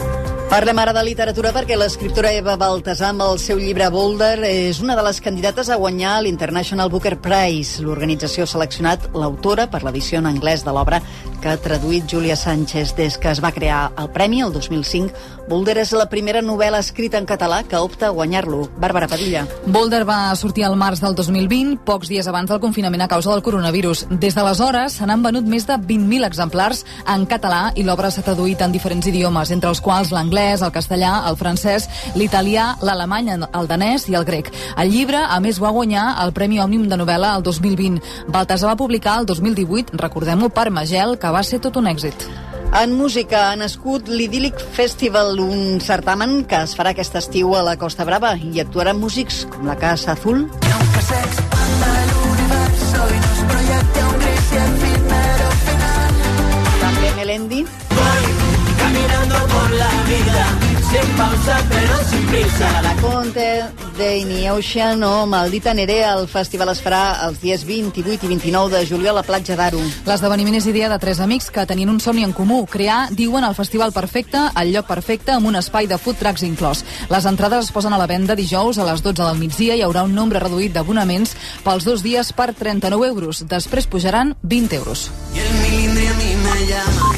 Speaker 5: Parlem ara de literatura perquè l'escriptora Eva Baltasar, amb el seu llibre Boulder, és una de les candidates a guanyar l'International Booker Prize. L'organització ha seleccionat l'autora per l'edició en anglès de l'obra que ha traduït Júlia Sánchez. Des que es va crear el premi, el 2005, Boulder és la primera novel·la escrita en català que opta a guanyar-lo. Bàrbara Padilla.
Speaker 1: Boulder va sortir al març del 2020, pocs dies abans del confinament a causa del coronavirus. Des d'aleshores se n'han venut més de 20.000 exemplars en català i l'obra s'ha traduït en diferents idiomes, entre els quals l'anglès, el castellà, el francès, l'italià, l'alemany, el danès i el grec. El llibre, a més, va guanyar el Premi Òmnium de novel·la el 2020. Baltasar va publicar el 2018, recordem-ho, per Magel, que va ser tot un èxit.
Speaker 5: En música ha nascut l'Idyllic Festival, un certamen que es farà aquest estiu a la Costa Brava i actuaran músics com la Casa Azul. També Melendi.
Speaker 2: Caminando por la vida, sin pausa pero sin prisa.
Speaker 5: La Conte, Danny Ocean o Maldita Nerea. El festival es farà els dies 28 i 29 de juliol a la platja d'Aro.
Speaker 1: L'esdeveniment és idea de 3 amics que tenien un somni en comú, crear, diuen, el festival perfecte, el lloc perfecte, amb un espai de food trucks inclòs. Les entrades es posen a la venda dijous a les 12 del migdia. Hi haurà un nombre reduït d'abonaments pels 2 dies per 39 euros. Després pujaran 20 euros.
Speaker 2: Y el milindri a mí me llama.